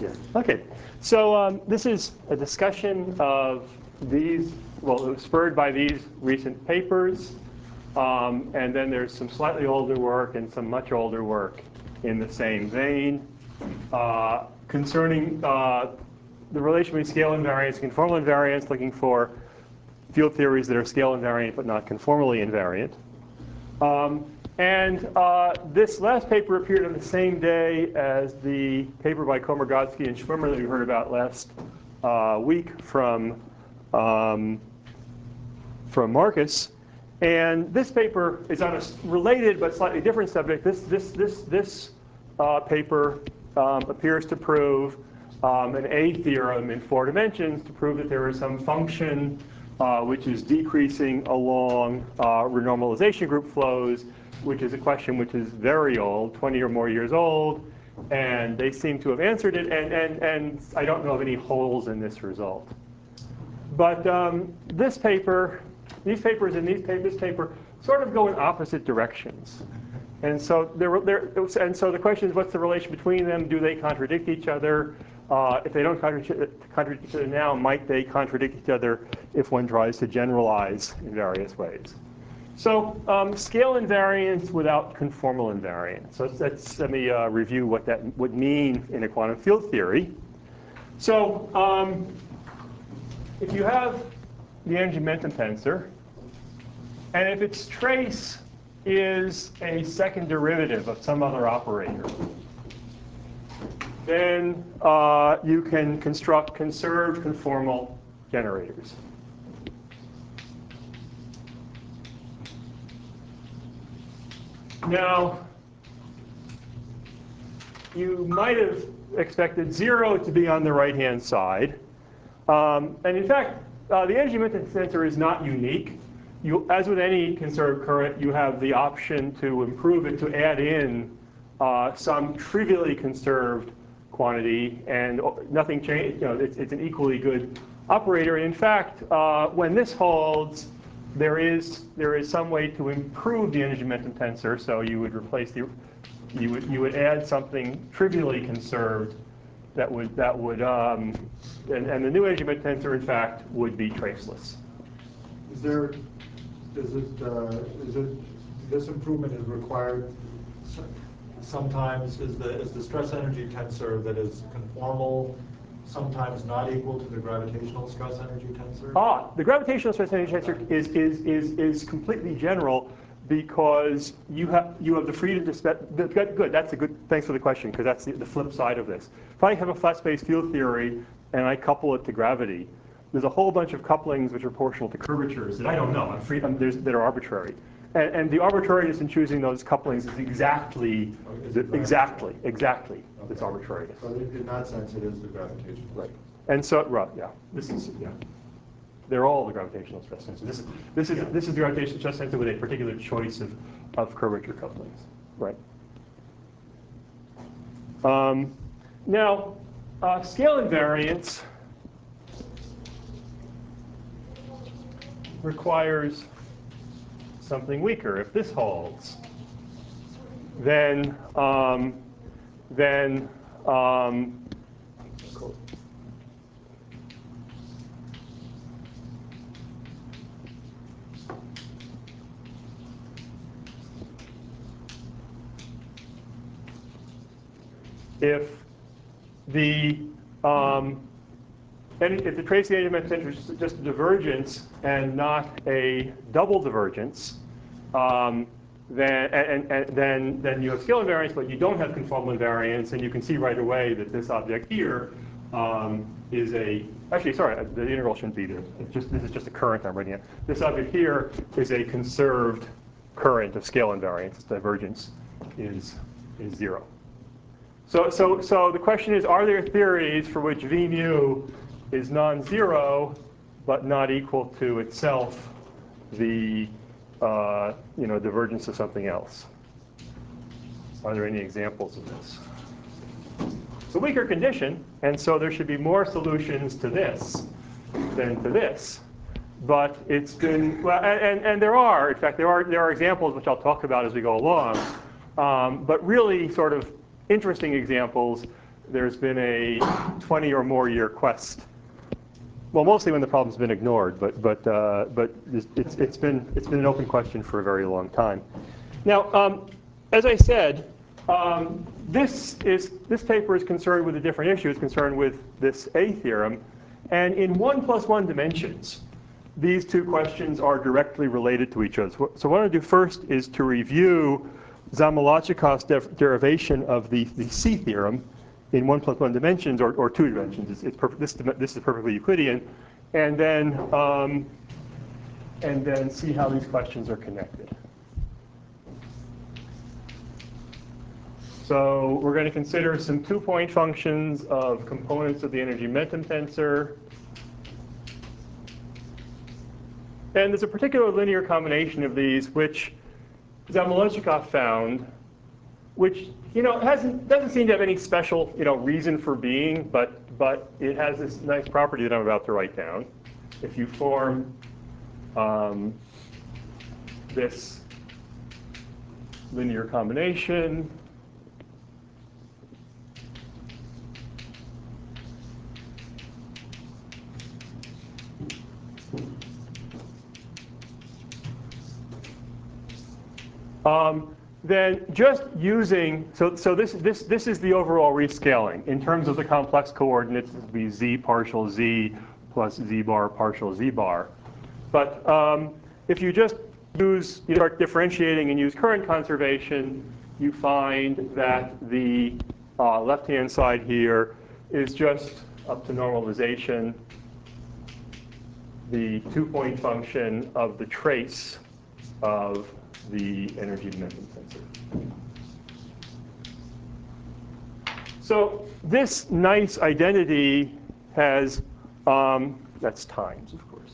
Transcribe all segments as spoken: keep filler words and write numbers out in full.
Yeah. Okay. So um, this is a discussion of these, well, it was spurred by these recent papers. Um, and then there's some slightly older work and some much older work in the same vein uh, concerning uh, the relation between scale invariance and conformal invariance, looking for field theories that are scale invariant but not conformally invariant. Um, and uh, this last paper appeared on the same day as the paper by Komargodski and Schwimmer that we heard about last uh, week from, um, from Marcus. And this paper is on a related but slightly different subject. This, this, this, this uh, paper um, appears to prove um, an A theorem in four dimensions to prove that there is some function uh, which is decreasing along uh, renormalization group flows, which is a question which is very old, twenty or more years old. And they seem to have answered it. And, and, and I don't know of any holes in this result. But um, this paper, these papers and these pa this paper sort of go in opposite directions. And so, there, there, and so the question is, what's the relation between them? Do they contradict each other? Uh, if they don't contradict, contradict each other now, might they contradict each other if one tries to generalize in various ways? So um, scale invariance without conformal invariance. So let's, let me uh, review what that would mean in a quantum field theory. So um, if you have the energy momentum tensor, and if its trace is a second derivative of some other operator, then uh, you can construct conserved conformal generators. Now, you might have expected zero to be on the right-hand side. Um, and in fact, uh, the energy momentum tensor is not unique. You, as with any conserved current, you have the option to improve it, to add in uh, some trivially conserved quantity, and nothing changed. You know, it's, it's an equally good operator. And in fact, uh, when this holds, there is there is some way to improve the energy momentum tensor. So you would replace the you would you would add something trivially conserved that would that would um, and, and the new energy momentum tensor, in fact, would be traceless. Is there is it uh, is it this improvement is required? Sometimes is the is the stress energy tensor that is conformal sometimes not equal to the gravitational stress energy tensor? Ah, the gravitational stress energy tensor is is is is completely general because you have you have the freedom to spec. Good, good. That's a good. Thanks for the question, because that's the, the flip side of this. If I have a flat space field theory and I couple it to gravity, there's a whole bunch of couplings which are proportional to curvatures that I don't know. I'm free. I'm, there's, that are arbitrary. And, and the arbitrariness in choosing those couplings is exactly, is the, exactly, exactly okay. This arbitrariness. So in that sense, it is the gravitational. Right. And so, right, yeah, this is, yeah. They're all the gravitational stress tensors. This is, this is, yeah. this is the gravitational stress tensor with a particular choice of, of curvature couplings. Right. Um, now, uh, scale invariance requires something weaker. If this holds, then um, then um, if the um, any, if the trace energy momentum tensor is just a divergence and not a double divergence, um, then and, and then then you have scale invariance, but you don't have conformal invariance, and you can see right away that this object here um, is a actually sorry the integral shouldn't be there. It's just this is just a current I'm writing it. This object here is a conserved current of scale invariance. Its divergence is is zero. So so so the question is: are there theories for which V mu is non-zero, but not equal to itself the uh, you know divergence of something else? Are there any examples of this? It's a weaker condition, and so there should be more solutions to this than to this. But it's been well, and and there are in fact there are there are examples which I'll talk about as we go along. Um, but really, sort of interesting examples there's been a twenty or more year quest. Well, mostly when the problem's been ignored, but but uh, but it's it's been it's been an open question for a very long time. Now, um, as I said, um, this is this paper is concerned with a different issue. It's concerned with this A theorem, and in one plus one dimensions, these two questions are directly related to each other. So, so what I want to do first is to review Zamolodchikov's de derivation of the the C theorem in one plus one dimensions, or, or two dimensions. It's, it's perfect, this, this is perfectly Euclidean. And then, um, and then see how these questions are connected. So we're going to consider some two-point functions of components of the energy momentum tensor. And there's a particular linear combination of these which Zamolodchikov found, which you know hasn't doesn't seem to have any special you know reason for being, but but it has this nice property that I'm about to write down. If you form um, this linear combination, um, then just using, so, so this, this, this is the overall rescaling. In terms of the complex coordinates, this would be z partial z plus z bar partial z bar. But um, if you just use, you start differentiating and use current conservation, you find that the uh, left-hand side here is just up to normalization, the two-point function of the trace of the energy momentum tensor. So this nice identity has, um, that's times, of course.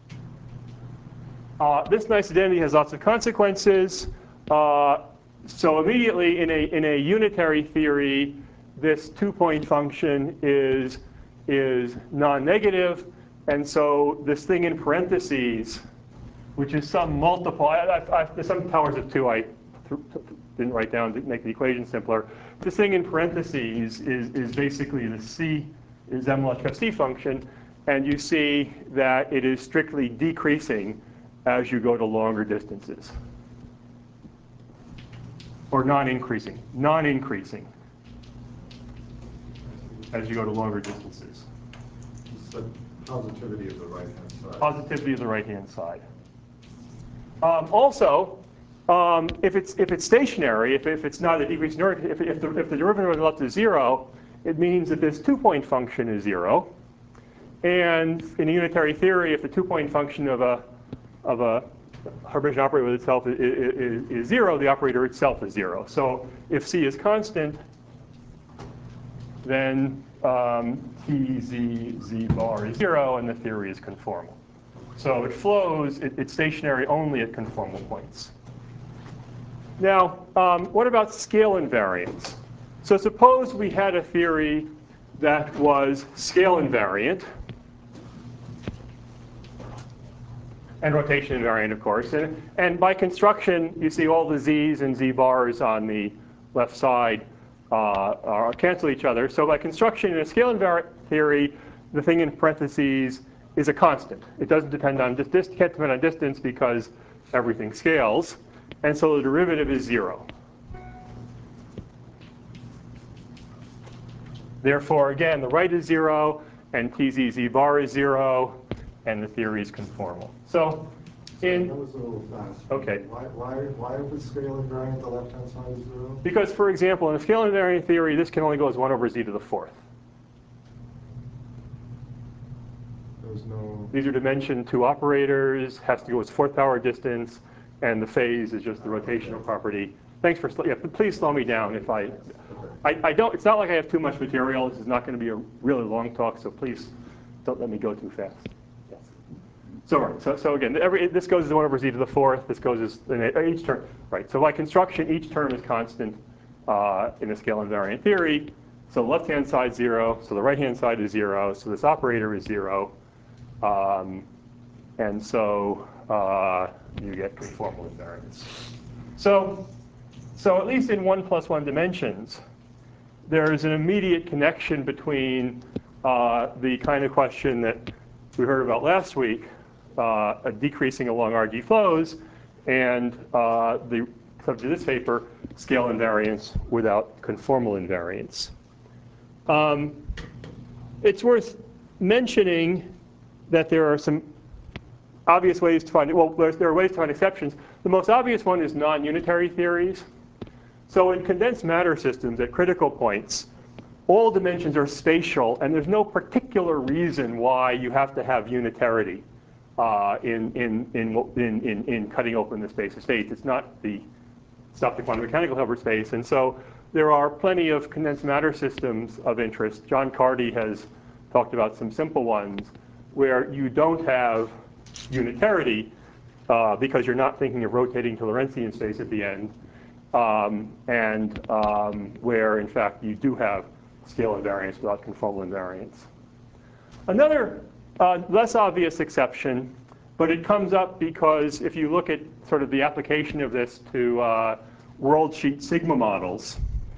Uh, this nice identity has lots of consequences. Uh, so immediately in a, in a unitary theory, this two-point function is, is non-negative. And so this thing in parentheses, which is some multiple, I, I, I, there's some powers of two I didn't write down to make the equation simpler. This thing in parentheses is, is basically the C, is Zamolodchikov C function, and you see that it is strictly decreasing as you go to longer distances. Or non-increasing, non-increasing as you go to longer distances. It's the positivity of the right-hand side. Positivity of the right-hand side. Um, also, um, if it's if it's stationary, if, if it's not a decreasing, if, if, the, if the derivative is left to zero, it means that this two-point function is zero. And in a unitary theory, if the two-point function of a of a Hermitian operator with itself is, is, is zero, the operator itself is zero. So if C is constant, then um, T, Z, Z bar is zero, and the theory is conformal. So it flows, it, it's stationary only at conformal points. Now, um, what about scale invariance? So suppose we had a theory that was scale invariant, and rotation invariant, of course. And, and by construction, you see all the z's and z bars on the left side uh, are, cancel each other. So by construction, in a scale invariant theory, the thing in parentheses is a constant. It doesn't depend on dis can't depend on distance because everything scales, and so the derivative is zero. Therefore, again, the right is zero, and T Z Z bar is zero, and the theory is conformal. So, in that was a little fast. Okay. Why why why was scale invariant the left-hand side is zero? Because, for example, in a scale invariant theory, this can only go as one over z to the fourth. There's no. These are dimension two operators, has to go as fourth power distance, and the phase is just the rotational property. Thanks for, yeah, please slow me down if I, I, I don't, it's not like I have too much material. This is not going to be a really long talk, so please don't let me go too fast. Yes. So, right, so, so again, every, this goes as one over z to the fourth. This goes as, in each term, right. So by construction, each term is constant uh, in a scale invariant theory. So the left-hand side zero, so the right-hand side is zero, so this operator is zero. Um, and so uh, you get conformal invariance. So, so at least in one plus one dimensions, there's an immediate connection between uh, the kind of question that we heard about last week, uh, a decreasing along R G flows, and uh, the subject of this paper, scale invariance without conformal invariance. Um, it's worth mentioning that there are some obvious ways to find it. Well, there are ways to find exceptions. The most obvious one is non-unitary theories. So in condensed matter systems at critical points, all dimensions are spatial, and there's no particular reason why you have to have unitarity uh, in, in, in, in, in cutting open the space of states. It's not the stuff the quantum mechanical cover space. And so there are plenty of condensed matter systems of interest. John Carty has talked about some simple ones where you don't have unitarity uh, because you're not thinking of rotating to Lorentzian space at the end, um, and um, where, in fact, you do have scale invariance without conformal invariance. Another uh, less obvious exception, but it comes up because if you look at sort of the application of this to uh, world sheet sigma models,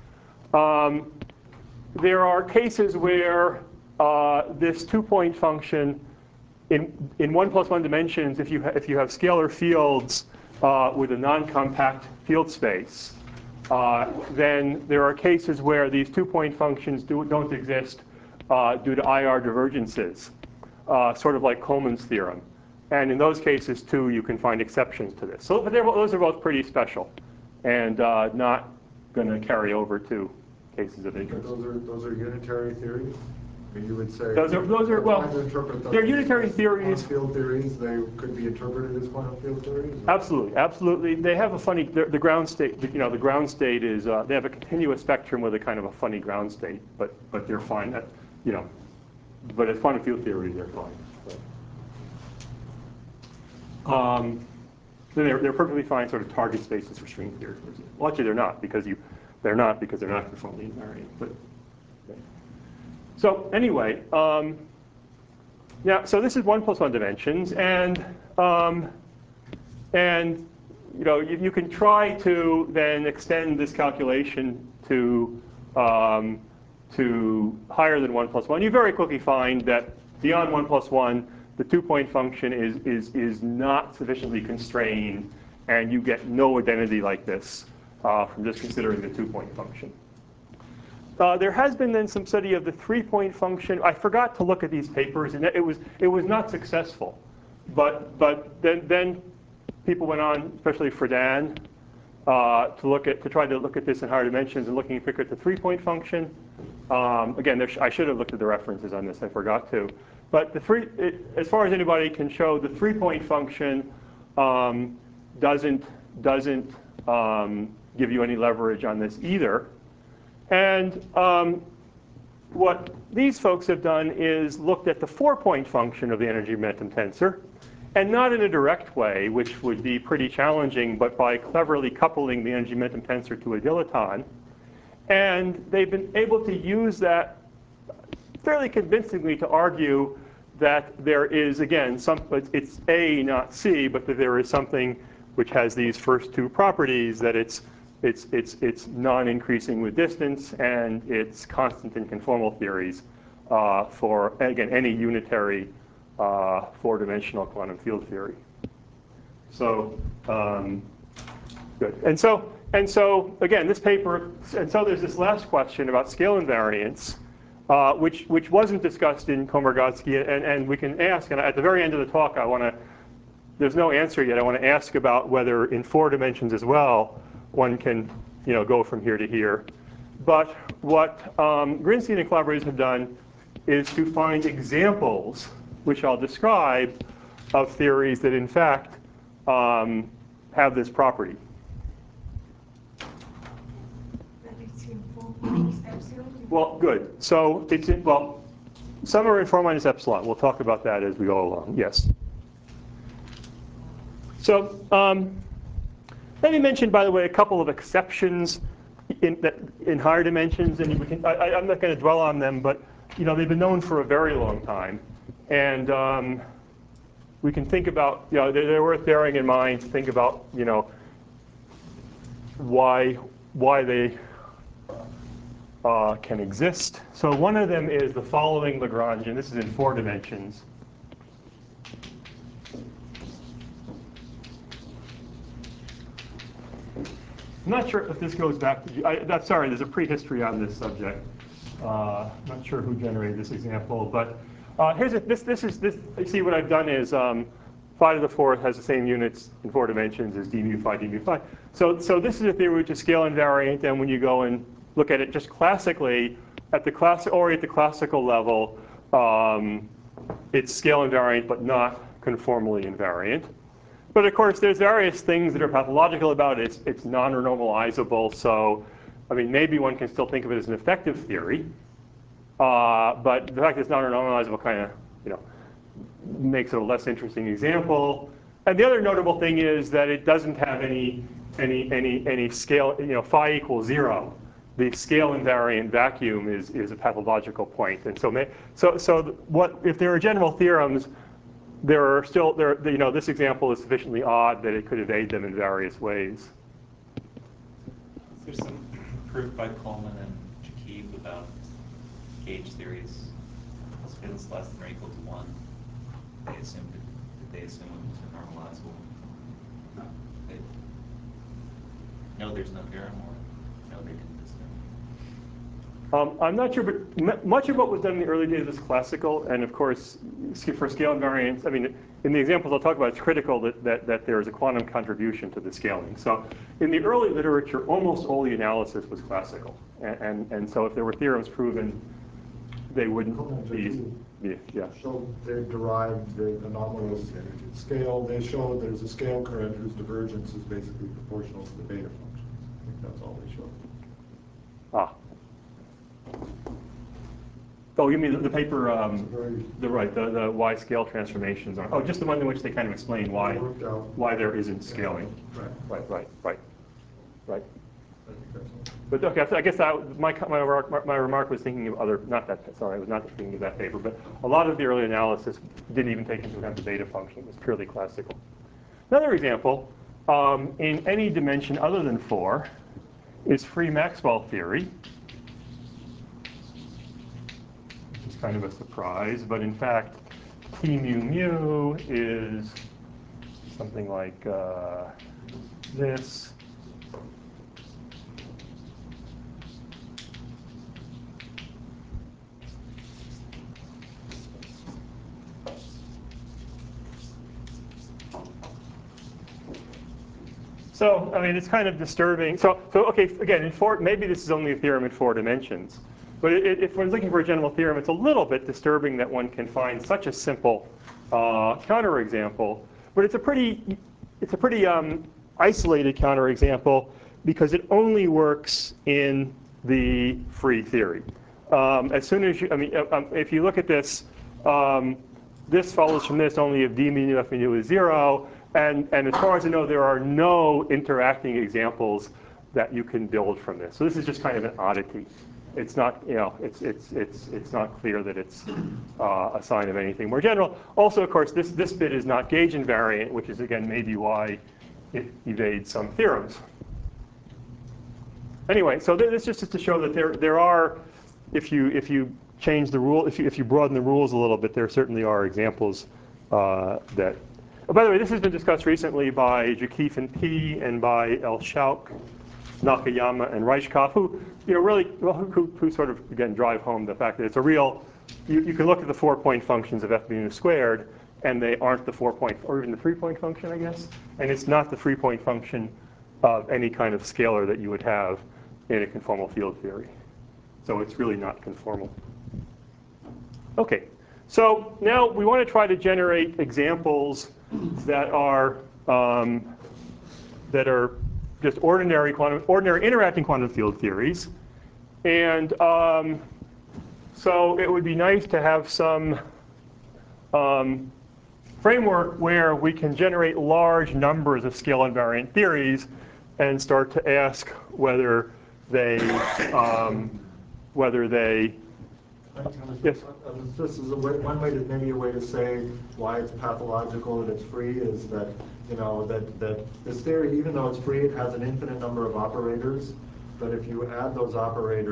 um, there are cases where uh, this two-point function in, in one plus one dimensions, if you, ha if you have scalar fields uh, with a non-compact field space, uh, then there are cases where these two-point functions do, don't exist uh, due to I R divergences, uh, sort of like Coleman's theorem. And in those cases, too, you can find exceptions to this. So but those are both pretty special and uh, not going to carry over to cases of interest. Those are, those are unitary theories? I mean, you would say those are, those are well, they're unitary theories. Quantum field theories, they could be interpreted as quantum field theories? Or? Absolutely, absolutely. They have a funny, the ground state, you know, the ground state is, uh, they have a continuous spectrum with a kind of a funny ground state, but, but they're fine, that, you know, but as quantum field theories, they're fine. But, um, they're, they're perfectly fine sort of target spaces for string theory. Well, actually, they're not, because you, they're not because they're not conformally invariant. But, okay. So anyway, um, now, so this is one plus one dimensions, and um, and you know you, you can try to then extend this calculation to um, to higher than one plus one. You very quickly find that beyond one plus one, the two-point function is is is not sufficiently constrained, and you get no identity like this uh, from just considering the two-point function. Uh, there has been then some study of the three-point function. I forgot to look at these papers, and it was it was not successful. But but then then people went on, especially Friedan, uh, to look at to try to look at this in higher dimensions and looking quicker at the three-point function. Um, again, there sh I should have looked at the references on this. I forgot to. But the three, it, as far as anybody can show, the three-point function um, doesn't doesn't um, give you any leverage on this either. And um, what these folks have done is looked at the four-point function of the energy momentum tensor, and not in a direct way, which would be pretty challenging, but by cleverly coupling the energy momentum tensor to a dilaton. And they've been able to use that fairly convincingly to argue that there is, again, some, it's A, not C, but that there is something which has these first two properties, that it's It's, it's, it's non-increasing with distance, and it's constant in conformal theories uh, for, again, any unitary uh, four-dimensional quantum field theory. So, um, good. And so, and so, again, this paper, and so there's this last question about scale invariance, uh, which, which wasn't discussed in Komargodski, and, and we can ask, and at the very end of the talk, I want to, there's no answer yet, I want to ask about whether in four dimensions as well, one can, you know, go from here to here. But what um, Grinstein and collaborators have done is to find examples, which I'll describe, of theories that in fact um, have this property. Well, good. So it's in, well, some are in four minus epsilon. We'll talk about that as we go along. Yes. So. Um, Let me mention, by the way, a couple of exceptions in, that, in higher dimensions, and we can, I, I'm not going to dwell on them, but you know they've been known for a very long time, and um, we can think about, you know, they're, they're worth bearing in mind to think about, you know, why why they uh, can exist. So one of them is the following Lagrangian. This is in four dimensions. I'm not sure if this goes back to, I, that's, sorry, there's a prehistory on this subject. Uh, not sure who generated this example, but uh, here's a, this, this is, this, you see what I've done is um, phi to the fourth has the same units in four dimensions as d mu phi, d mu phi. So, so this is a theory which is scale invariant, and when you go and look at it just classically, at the class, or at the classical level, um, it's scale invariant but not conformally invariant. But of course, there's various things that are pathological about it. It's, it's non-renormalizable, so I mean, maybe one can still think of it as an effective theory. Uh, but the fact that it's non-renormalizable kind of, you know, makes it a less interesting example. And the other notable thing is that it doesn't have any any any any scale. You know, phi equals zero. The scale invariant vacuum is is a pathological point. And so may, so so what if there are general theorems? There are still, there, you know, this example is sufficiently odd that it could evade them in various ways. There's some proof by Coleman and Jakib about gauge theories. Spins less than or equal to one. They assumed it, they assume it was normalizable. They, no, there's no theorem, or no, they didn't assume. Um, I'm not sure, but much of what was done in the early days was classical, and of course, for scale invariance, I mean, in the examples I'll talk about, it's critical that, that, that there is a quantum contribution to the scaling. So in the early literature, almost all the analysis was classical. And, and, and so if there were theorems proven, they wouldn't be, be, yeah. So they derived the anomalous scale. They showed there's a scale current whose divergence is basically proportional to the beta function. I think that's all they showed. Ah. Oh, you mean the, the paper, um, the right, the, the Y scale transformations are, oh, just the one in which they kind of explain why, why there isn't scaling. Right. Right, right, right, right. I think that's all. But okay, I guess that, my, my, remark, my remark was thinking of other, not that, sorry, I was not thinking of that paper, but a lot of the early analysis didn't even take into account the beta function. It was purely classical. Another example, um, in any dimension other than four, is free Maxwell theory. Which is kind of a surprise, but in fact, T mu mu is something like uh, this. So, I mean, it's kind of disturbing. So, so okay, again, in four, maybe this is only a theorem in four dimensions. But it, if one's looking for a general theorem, it's a little bit disturbing that one can find such a simple uh, counterexample. But it's a pretty, it's a pretty um, isolated counterexample because it only works in the free theory. Um, as soon as you, I mean, um, if you look at this, um, this follows from this only if d mu f mu is zero. And, and as far as I know, there are no interacting examples that you can build from this. So this is just kind of an oddity. It's not, you know, it's it's it's it's not clear that it's uh, a sign of anything more general. Also, of course, this this bit is not gauge invariant, which is again maybe why it evades some theorems. Anyway, so this just is to show that there there are, if you if you change the rule, if you if you broaden the rules a little bit, there certainly are examples uh, that. Oh, by the way, this has been discussed recently by Jakif and P and by El Shauk, Nakayama, and Reichkopf, who, you know, really, well, who, who sort of, again, drive home the fact that it's a real, you, you can look at the four-point functions of f mu squared, and they aren't the four-point, or even the three-point function, I guess, and it's not the three-point function of any kind of scalar that you would have in a conformal field theory. So it's really not conformal. Okay, so now we want to try to generate examples that are um, that are just ordinary quantum, ordinary interacting quantum field theories, and um, so it would be nice to have some um, framework where we can generate large numbers of scale invariant theories and start to ask whether they um, whether they yes. This is a way, one way to maybe a way to say why it's pathological that it's free is that, you know, that, that this theory, even though it's free, it has an infinite number of operators. But if you add those operators to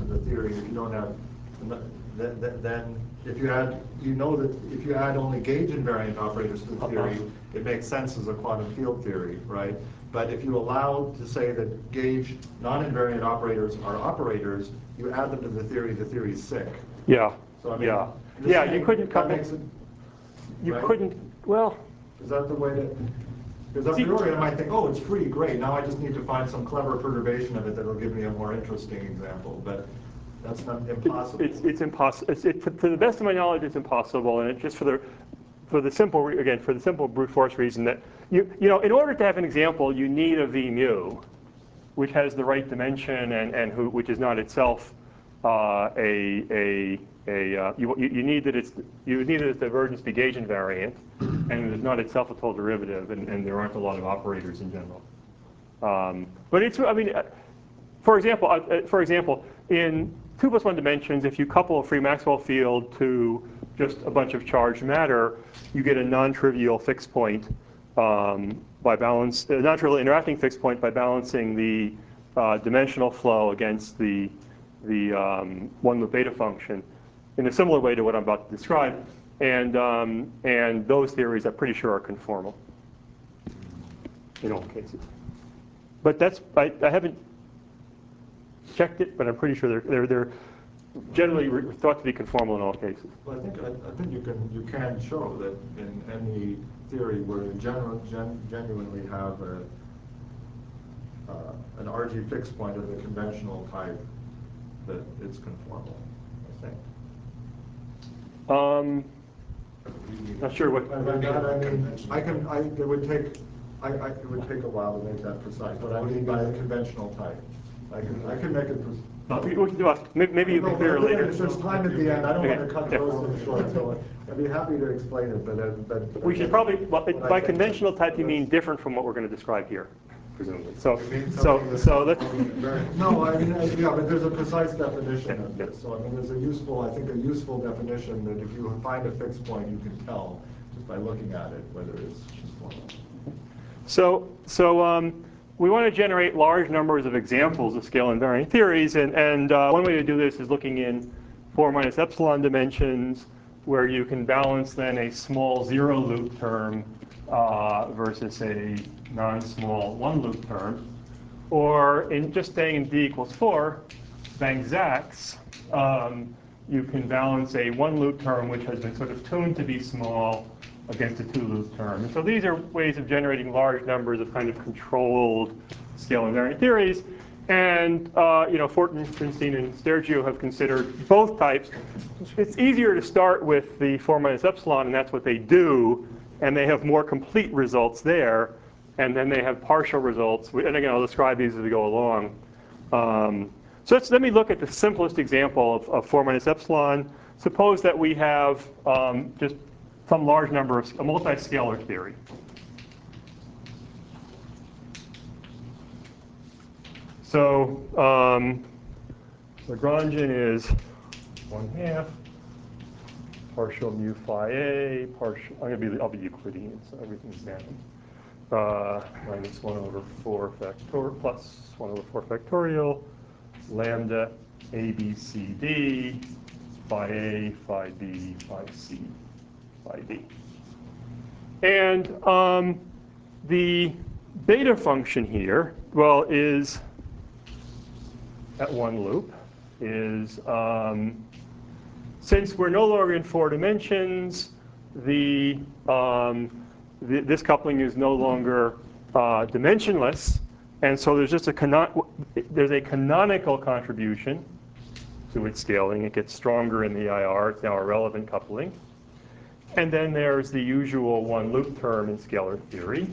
to the theory if you don't have, then, then- then if you add, you know that if you add only gauge invariant operators to the theory, it makes sense as a quantum field theory, right? But if you allow to say that gauge non-invariant operators are operators, you add them to the theory, the theory is sick. Yeah. So I mean, Yeah. just Yeah. saying You couldn't that couple. makes it- You right? couldn't. Well. Is that the way to? Because a priori I might think, oh, it's free, great. Now I just need to find some clever perturbation of it that'll give me a more interesting example. But that's not impossible. It's it's impossible. It's, it, to, to the best of my knowledge, it's impossible, and it just for the for the simple re- again for the simple brute force reason that you you know in order to have an example, you need a V mu, which has the right dimension and and who which is not itself uh, a a a uh, you, you you need that it's you need that its divergence be gauge invariant, and it is not itself a total derivative, and, and there aren't a lot of operators in general. Um, but it's I mean, uh, for example, uh, for example, in two plus one dimensions, if you couple a free Maxwell field to just a bunch of charged matter, you get a non-trivial fixed point um, by balance, a non-trivial interacting fixed point by balancing the uh, dimensional flow against the the um, one loop beta function in a similar way to what I'm about to describe, and um, and those theories I'm pretty sure are conformal in all cases. But that's I, I haven't checked it, but I'm pretty sure they're they're, they're generally re- thought to be conformal in all cases. Well, I think I, I think you can you can show that in any theory where you genu- gen- genuinely have a uh, an R G fixed point of the conventional type, that it's conformal. I think. Um, not sure what. And by that I mean I can I it would take I, I it would take a while to make that precise. What I mean by a conventional type, I can I can make it. Pre- Uh, we we can do a- may- maybe you No, can clear it but later. If there's time at the end, I don't Okay. want to cut Yeah. the rest of it short, so I'd be happy to explain it, but, uh, but. We should probably, well, What I by think- conventional type, you mean different from what we're going to describe here, presumably. So, It means so, something that's so let's. very- No, I mean, uh, yeah, but there's a precise definition of Yeah. this. So I mean, there's a useful, I think, a useful definition that if you find a fixed point, you can tell just by looking at it whether it's conformal. So, so um, we want to generate large numbers of examples of scale invariant theories, and, and uh, one way to do this is looking in four minus epsilon dimensions, where you can balance then a small zero loop term uh, versus a non-small one loop term, or in just staying in d equals four, Bank-Zaks, um, you can balance a one loop term which has been sort of tuned to be small against a two loop term. And so these are ways of generating large numbers of kind of controlled scale invariant theories. And uh, you know, Fortin, Springsteen, and Stergio have considered both types. It's easier to start with the four minus epsilon, and that's what they do. And they have more complete results there. And then they have partial results. And again, I'll describe these as we go along. Um, so let's, let me look at the simplest example of, of four minus epsilon. Suppose that we have um, just some large number of a multi-scalar theory. So um, Lagrangian is one half partial mu phi a partial. I'm gonna be I'll be Euclidean, so everything's down. Uh, minus one over four factorial plus one over four factorial lambda a b c d phi a phi b phi c phi d. And um, the beta function here, well, is at one loop, is um, since we're no longer in four dimensions, the, um, the this coupling is no longer uh, dimensionless, and so there's just a canon there's a canonical contribution to its scaling. It gets stronger in the I R. It's now a relevant coupling. And then there's the usual one loop term in scalar theory.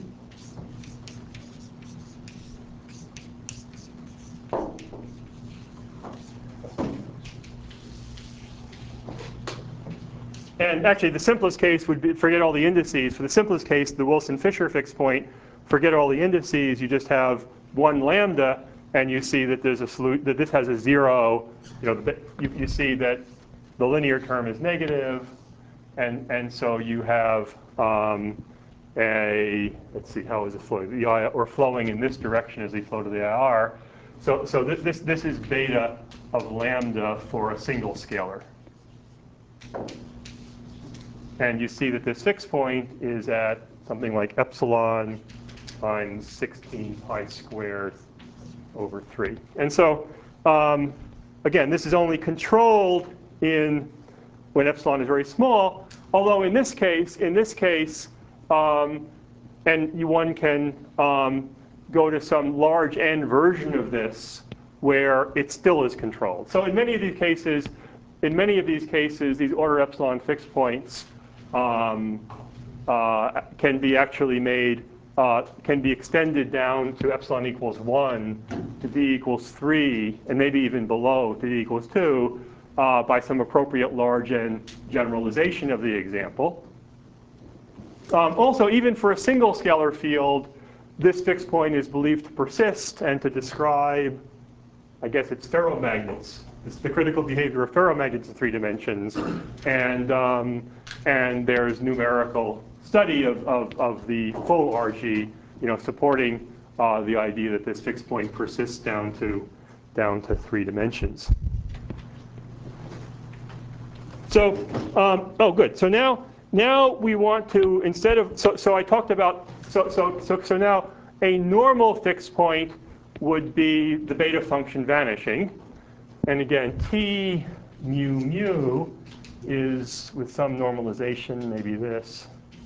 And actually, the simplest case would be forget all the indices. For the simplest case, the Wilson-Fisher fixed point, forget all the indices. You just have one lambda, and you see that there's a solu- that this has a zero. You know, the, you, you see that the linear term is negative, and and so you have um, a let's see how is it flowing? The I, or flowing in this direction as they flow to the I R. So, so this, this, this is beta of lambda for a single scalar. And you see that this fixed point is at something like epsilon times sixteen pi squared over three. And so, um, again, this is only controlled in when epsilon is very small, although in this case, in this case, um, and you, one can um, go to some large n version of this where it still is controlled. So in many of these cases, in many of these cases, these order epsilon fixed points um, uh, can be actually made, uh, can be extended down to epsilon equals one, to d equals three, and maybe even below to d equals two, uh, by some appropriate large n generalization of the example. Um, also, even for a single scalar field, this fixed point is believed to persist and to describe, I guess it's ferromagnets. It's the critical behavior of ferromagnets in three dimensions. And, um, and there's numerical study of, of, of the full R G, you know, supporting uh, the idea that this fixed point persists down to, down to three dimensions. So, um, oh, good. So now, now we want to, instead of, so, so I talked about, so, so, so, so now a normal fixed point would be the beta function vanishing. And again, T mu mu is, with some normalization, maybe this.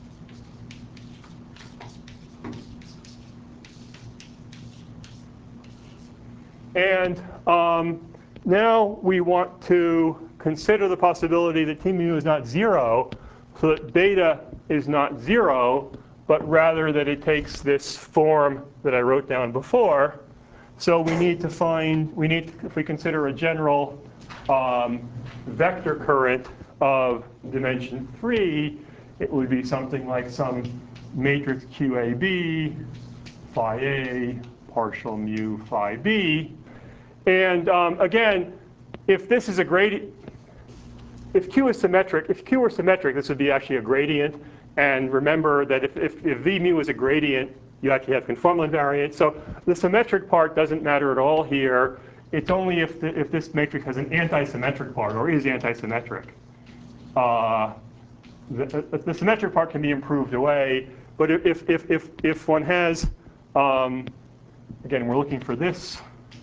And um, now we want to consider the possibility that T mu is not zero, so that beta is not zero, but rather that it takes this form that I wrote down before. So we need to find, we need, if we consider a general um, vector current of dimension three, it would be something like some matrix Q A B, phi A, partial mu phi B. And um, again, if this is a gradient, if Q is symmetric, if Q were symmetric, this would be actually a gradient. And remember that if, if, if V mu is a gradient, you actually have conformal invariant. So the symmetric part doesn't matter at all here. It's only if, the, if this matrix has an anti-symmetric part or is anti-symmetric. Uh, the, the symmetric part can be improved away. But if, if, if, if one has, um, again, we're looking for this.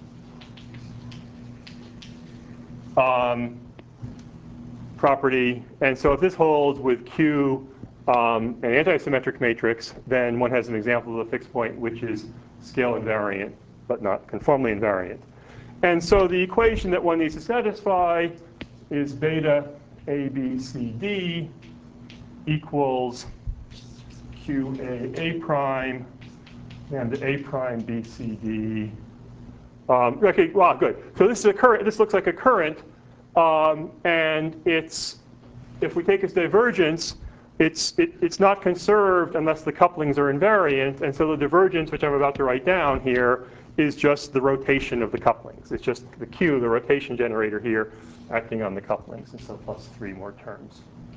Um, property. And so if this holds with Q, um, an anti-symmetric matrix, then one has an example of a fixed point which is scale invariant, but not conformally invariant. And so the equation that one needs to satisfy is beta A, B, C, D equals Q A A prime and A prime B, C, D. Um, okay, well, good. So this is a current. This looks like a current. Um, and it's, if we take its divergence, it's, it, it's not conserved unless the couplings are invariant. And so the divergence, which I'm about to write down here, is just the rotation of the couplings. It's just the Q, the rotation generator here, acting on the couplings. And so plus three more terms.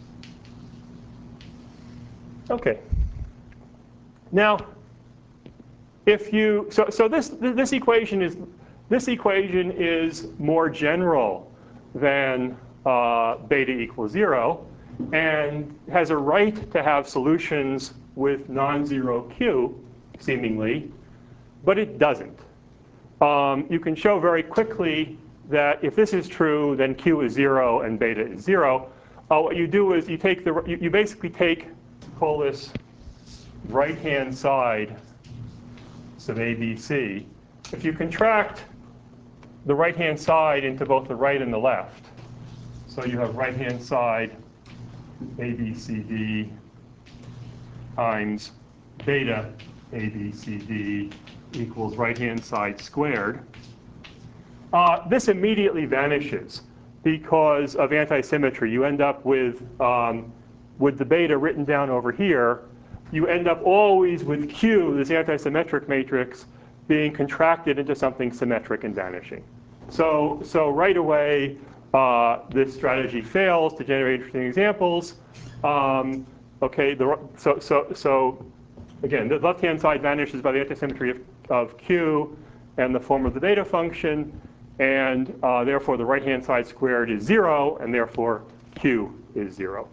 OK. Now, if you, so, so this, this equation is, this equation is more general than uh, beta equals zero, and has a right to have solutions with non-zero Q, seemingly, but it doesn't. Um, you can show very quickly that if this is true, then Q is zero and beta is zero. Uh, what you do is you take the, you, you basically take, call this right-hand side of A B C. If you contract the right-hand side into both the right and the left. So you have right-hand side A, B, C, D times beta A, B, C, D equals right-hand side squared. Uh, this immediately vanishes because of anti-symmetry. You end up with, um, with the beta written down over here. You end up always with Q, this anti-symmetric matrix, being contracted into something symmetric and vanishing. So, so right away, uh, this strategy fails to generate interesting examples. Um, okay, the, so, so, so again, the left-hand side vanishes by the anti-symmetry of, of Q, and the form of the beta function, and uh, therefore the right-hand side squared is zero, and therefore Q is zero.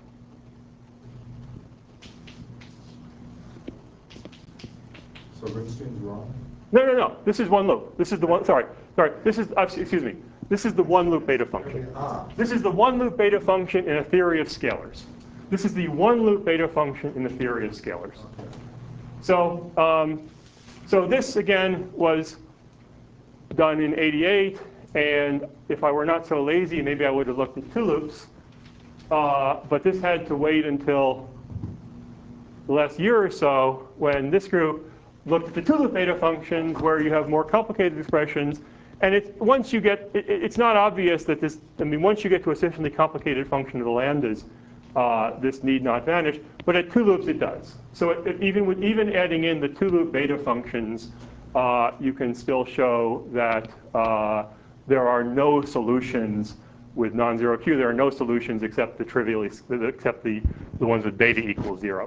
So Bernstein's wrong? No, no, no. This is one loop. This is the one. Sorry, sorry. This is uh, excuse me. This is the one loop beta function. Ah. This is the one loop beta function in a theory of scalars. This is the one loop beta function in the theory of scalars. So, um, so this again was done in eighty-eight, and if I were not so lazy, maybe I would have looked at two loops. Uh, but this had to wait until the last year or so when this group looked at the two-loop beta functions where you have more complicated expressions. And it's, once you get, it, it's not obvious that this, I mean, once you get to a sufficiently complicated function of the lambdas, uh, this need not vanish. But at two loops, it does. So it, it, even with even adding in the two-loop beta functions, uh, you can still show that uh, there are no solutions with non-zero Q. There are no solutions except the trivially, except the, the ones with beta equals zero.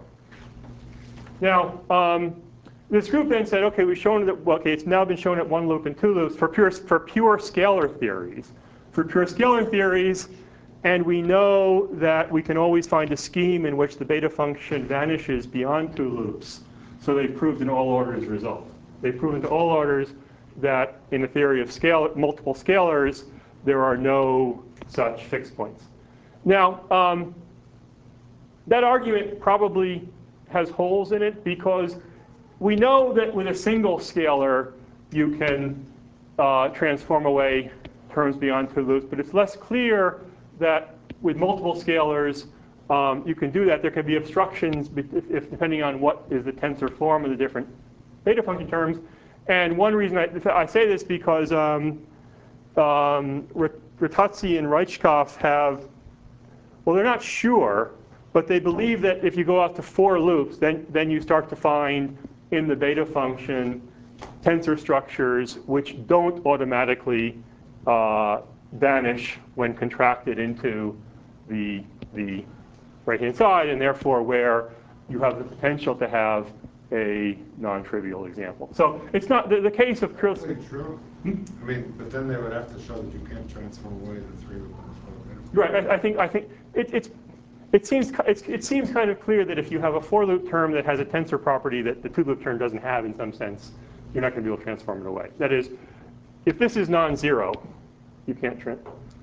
Now, um, this group then said, okay, we've shown that, well, okay, it's now been shown at one loop and two loops for pure, for pure scalar theories. For pure scalar theories, and we know that we can always find a scheme in which the beta function vanishes beyond two loops. So they've proved an all orders result. They've proven to all orders that in the theory of scale, multiple scalars, there are no such fixed points. Now, um, that argument probably has holes in it because we know that with a single scalar, you can uh, transform away terms beyond two loops, but it's less clear that with multiple scalars, um, you can do that. There can be obstructions if, if, depending on what is the tensor form of the different beta function terms. And one reason I, I say this because um, um, Rattazzi and Reichkopf have, well, they're not sure, but they believe that if you go out to four loops, then, then you start to find in the beta function tensor structures which don't automatically uh, vanish when contracted into the, the right-hand side, and therefore where you have the potential to have a non-trivial example. So it's not the, the case of pure. True. I mean, but then they would have to show that you can't transform away the three loop. Right. I, I think. I think it, it's. It seems. It's, it seems kind of clear that if you have a for-loop term that has a tensor property that the two-loop term doesn't have in some sense, you're not going to be able to transform it away. That is, if this is non-zero, you can't trans.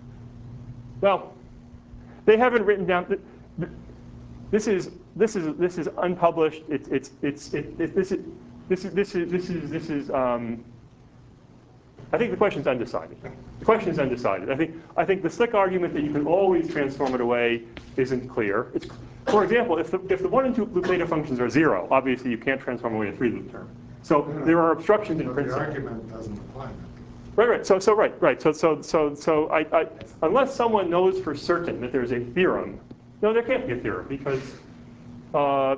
Well, they haven't written down. Th th this is. This is. This is unpublished. It's. It's. It's. It, it, this is. This is. This is. This is. This is. Um, I think the question is undecided. The question is undecided. I think, I think the slick argument that you can always transform it away isn't clear. It's, for example, if the, if the one and two loop beta functions are zero, obviously you can't transform away a three loop term. So No, no. there are obstructions in But principle. the argument doesn't apply. Right, right. So, so right, right. So, so, so, so, I, I, unless someone knows for certain that there's a theorem, no, there can't be a theorem because. Uh,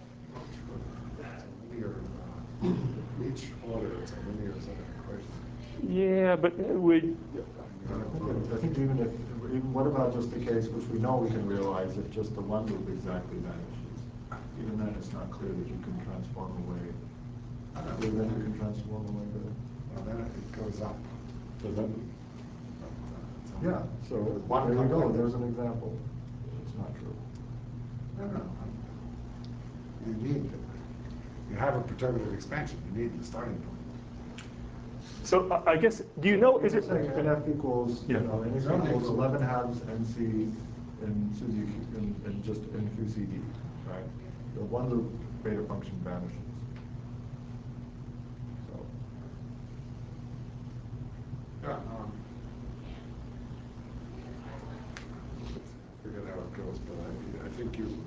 Linear, uh, each order, it's a linear set of equations. yeah, but would. I think even if, even what about just the case, which we know we can realize, if just the one loop exactly vanishes? Even then, it's not clear that you can transform away. Even then, you can transform away the. Well, then it goes up. So then, It's yeah. So One there you go. complex. There's an example. It's not true. No, no. You need, you have a perturbative expansion. You need the starting point. So uh, I guess, do you know, is it? Saying N F equals, you Yeah. know, N F equals eleven halves N C in C D, in, in just in Q C D, right? The one loop beta function vanishes. So. Yeah. Um, forget how it goes, but I, I think you.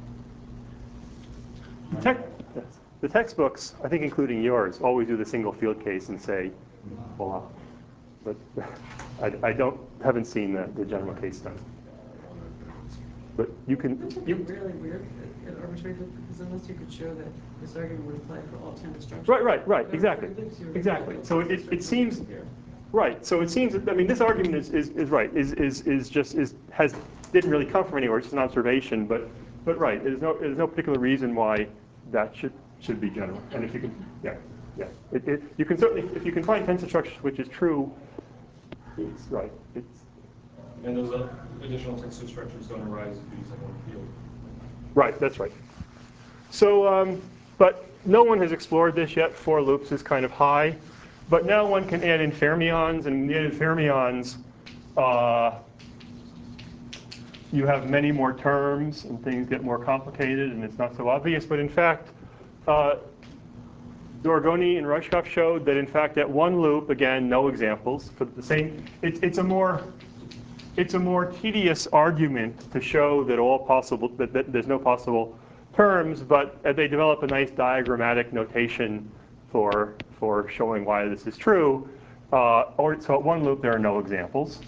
The, tech, yes. The textbooks, I think including yours, always do the single field case and say, voila. But I, I don't, haven't seen the, the general case done. But you can. That would be really weird at, at arbitrary loop, because unless you could show that this argument would apply for all ten structures. Right, right, right, at exactly, arbitrary loops, you would exactly. get So all it, ten it, it seems, structures right, so it seems, I mean, this argument is, is, is right, is, is, is just, is, has, didn't really come from anywhere, it's just an observation, but, but right, there's no, there's no particular reason why that should, should be general. And if you can, yeah, yeah. It, it, you can certainly, if you can find tensor structures which is true, it's right. It's And those uh, additional tensor structures don't arise if you use one field. right. That's right. So, um, but no one has explored this yet. For loops is kind of high, but now one can add in fermions, and the added fermions, uh, you have many more terms, and things get more complicated, and it's not so obvious. But in fact, uh, Dorgoni and Rushkoff showed that in fact at one loop, again, no examples for the same. It's it's a more it's a more tedious argument to show that all possible that, that there's no possible terms, but they develop a nice diagrammatic notation for for showing why this is true. Uh, or so at one loop there are no examples.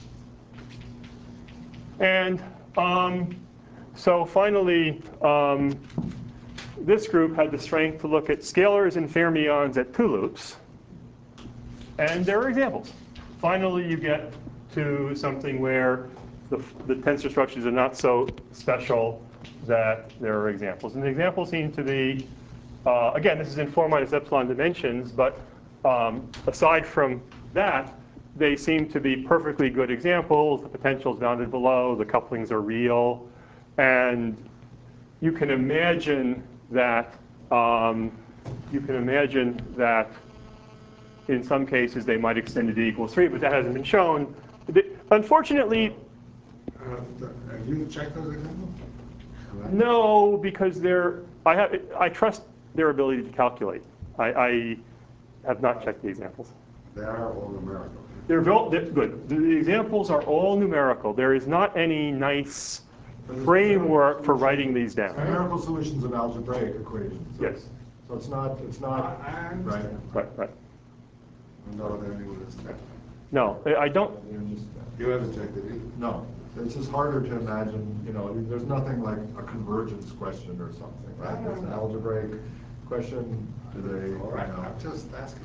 And um, so finally, um, this group had the strength to look at scalars and fermions at two loops. And there are examples. Finally, you get to something where the, the tensor structures are not so special that there are examples. And the examples seem to be, uh, again, this is in four minus epsilon dimensions, but um, aside from that, they seem to be perfectly good examples. The potential is bounded below, the couplings are real, and you can imagine that um, you can imagine that in some cases they might extend to d equals three, but that hasn't been shown. The, unfortunately, Uh, Have you checked those examples? Right. no, because they're I have I trust their ability to calculate. I, I have not checked the examples. They are all numerical. They're, vel- they're good. The examples are all numerical. There is not any nice framework for writing these down. Numerical solutions of algebraic equations. So Yes. it's- So it's not, it's not, I right? understand. Right, right. I don't know that anyone has checked. No, I I don't. They're just- You haven't checked it either. No, it's just harder to imagine, you know, I mean, there's nothing like a convergence question or something, right? There's an algebraic question, do they, All right, you know. I'm just asking.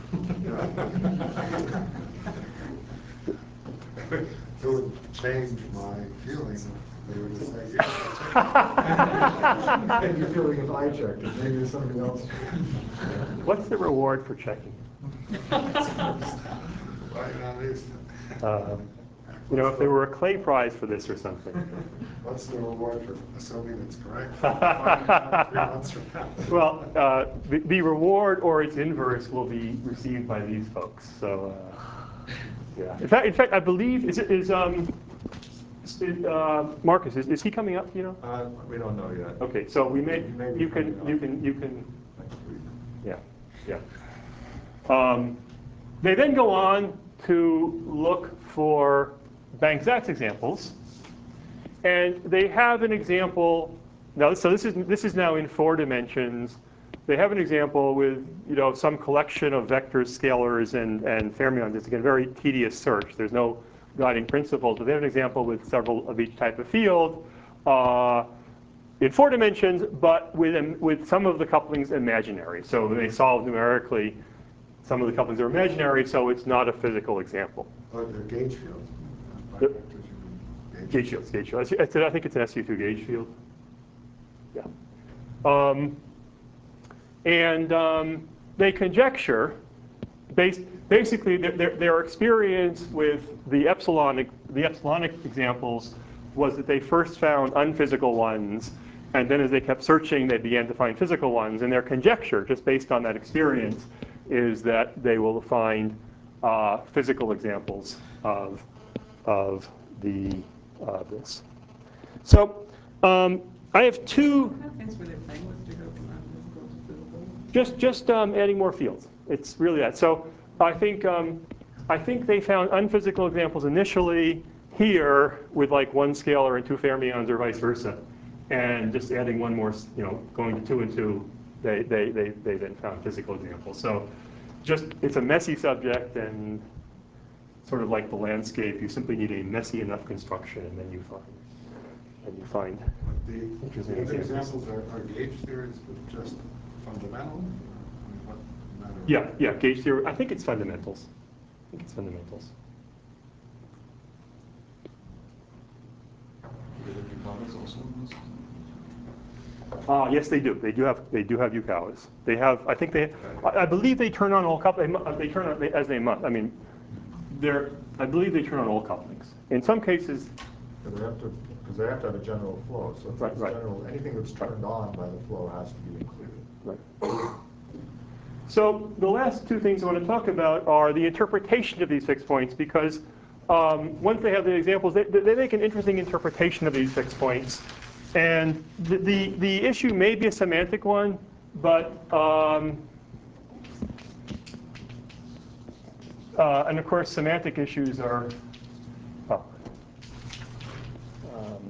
It would change my feelings if they were to say, yeah, And your feeling if I checked it, maybe there's something else. What's the reward for checking? right now it is. Um, You know, if there were a Clay Prize for this or something. What's the reward for assuming it's correct? Find out three months from now. Well, uh, the, the reward or its inverse will be received by these folks. So, uh, yeah. In fact, in fact, I believe is it is um, is, uh, Marcus is, is he coming up? You know? Uh, we don't know yet. Okay, so we may He may be you can coming you up can you can next week. yeah yeah. Um, they then go on to look for Banks-Zatz examples, and they have an example. Now, so this is this is now in four dimensions. They have an example with you know some collection of vectors, scalars, and and fermions. It's again a very tedious search. There's no guiding principles, but they have an example with several of each type of field uh, in four dimensions, but with with some of the couplings imaginary. So they solve numerically. Some of the couplings are imaginary, so it's not a physical example. Or the gauge field. Yep. Gauge Gauge field, gauge field. It's, I think it's an S U two gauge field. Yeah. Um, and um, they conjecture, based, basically their, their, their experience with the epsilonic, the epsilonic examples was that they first found unphysical ones, and then as they kept searching, they began to find physical ones. And their conjecture, just based on that experience, is that they will find uh, physical examples of, of the uh, this. So um, I have two, What kind of things were they playing with to go from unphysical to physical? just just um, adding more fields. It's really that. So I think um, I think they found unphysical examples initially here with like one scalar and two fermions or vice versa, and just adding one more, you know, going to two and two, they they they they then found physical examples. So just it's a messy subject, and sort of like the landscape, you simply need a messy enough construction, and then you find and you find The, interesting the other examples. examples are, are gauge theories, but just fundamental? I mean, what matter? Yeah, yeah, gauge theory. I think it's fundamentals. I think it's fundamentals. Uh, yes, they do. They do have they do have Yukawas. They have. I think they. I, I believe they turn on all couplings. They turn on as they must. I mean, they're. I believe they turn on all couplings. In some cases. Because they have to, because they have to have a general flow. So if Right, it's right. general, anything that's turned on by the flow has to be included. Right. So the last two things I want to talk about are the interpretation of these fixed points, because um, once they have the examples, they, they make an interesting interpretation of these fixed points. And the, the, the issue may be a semantic one, but, um, uh, and of course, semantic issues are, oh, um,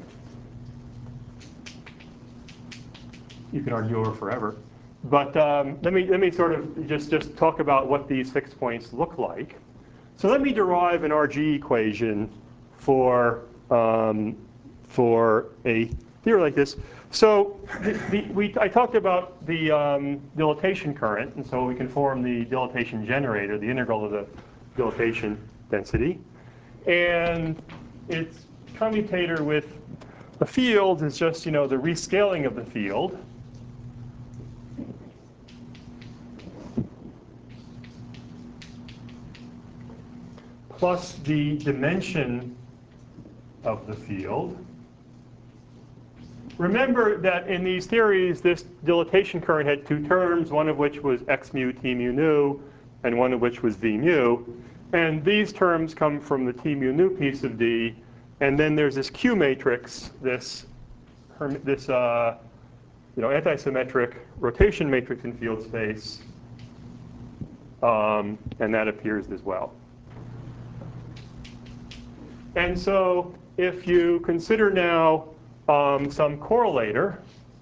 you can argue over forever. But um, let me let me sort of just, just talk about what these fixed points look like. So let me derive an R G equation for um, for a theory like this. So the, the, we, I talked about the um, dilatation current, and so we can form the dilatation generator, the integral of the dilatation density. And its commutator with the field is just, you know, the rescaling of the field. Plus the dimension of the field. Remember that in these theories, this dilatation current had two terms, one of which was x mu t mu nu, and one of which was v mu. And these terms come from the t mu nu piece of D. And then there's this Q matrix, this, this uh, you know, antisymmetric rotation matrix in field space. Um, and that appears as well. And so if you consider now um, some correlator,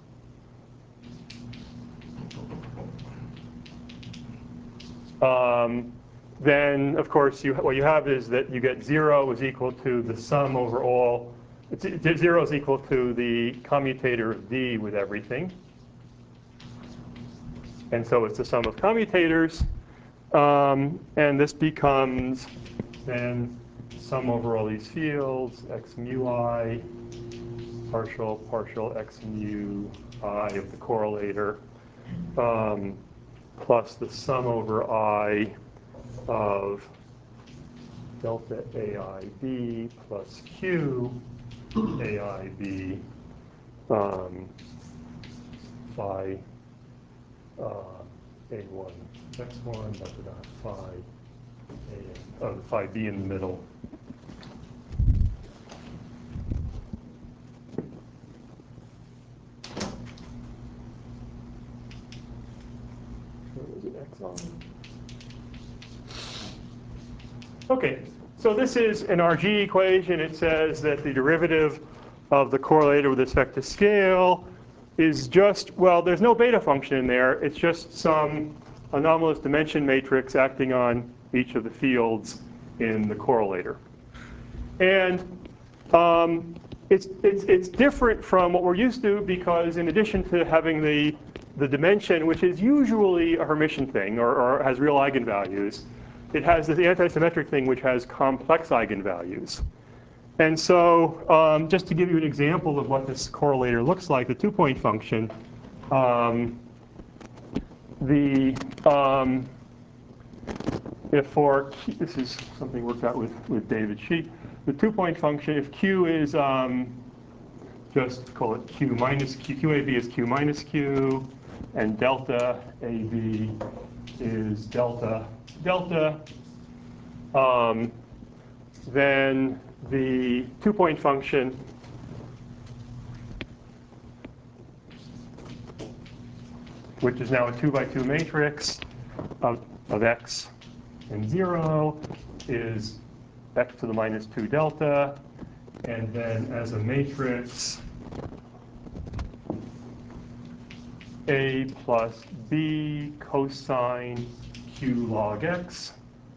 um, then of course you, what you have is that you get zero is equal to the sum over all. It's, it's, zero is equal to the commutator of D with everything. And so it's the sum of commutators. Um, and this becomes then sum over all these fields, x mu I, partial, partial x mu I of the correlator, um, plus the sum over I of delta A I B plus Q A I B um, phi uh, A one x one, dot, dot, dot, phi A, oh, phi B in the middle. Where was it, x on? Okay, so this is an R G equation. It says that the derivative of the correlator with respect to scale is just, well, there's no beta function in there. It's just some anomalous dimension matrix acting on each of the fields in the correlator. And um, it's, it's, it's different from what we're used to, because in addition to having the, the dimension, which is usually a Hermitian thing or, or has real eigenvalues, it has this antisymmetric thing which has complex eigenvalues. And so um, just to give you an example of what this correlator looks like, the two-point function, um, the um, if for Q, this is something worked out with, with David Sheet, the two-point function, if Q is um, just call it Q minus Q, Q A B is Q minus Q, and delta A B is delta delta, um, then the two-point function which is now a two by two matrix of, of x and zero, is x to the minus two delta, and then as a matrix, A plus B cosine Q log x,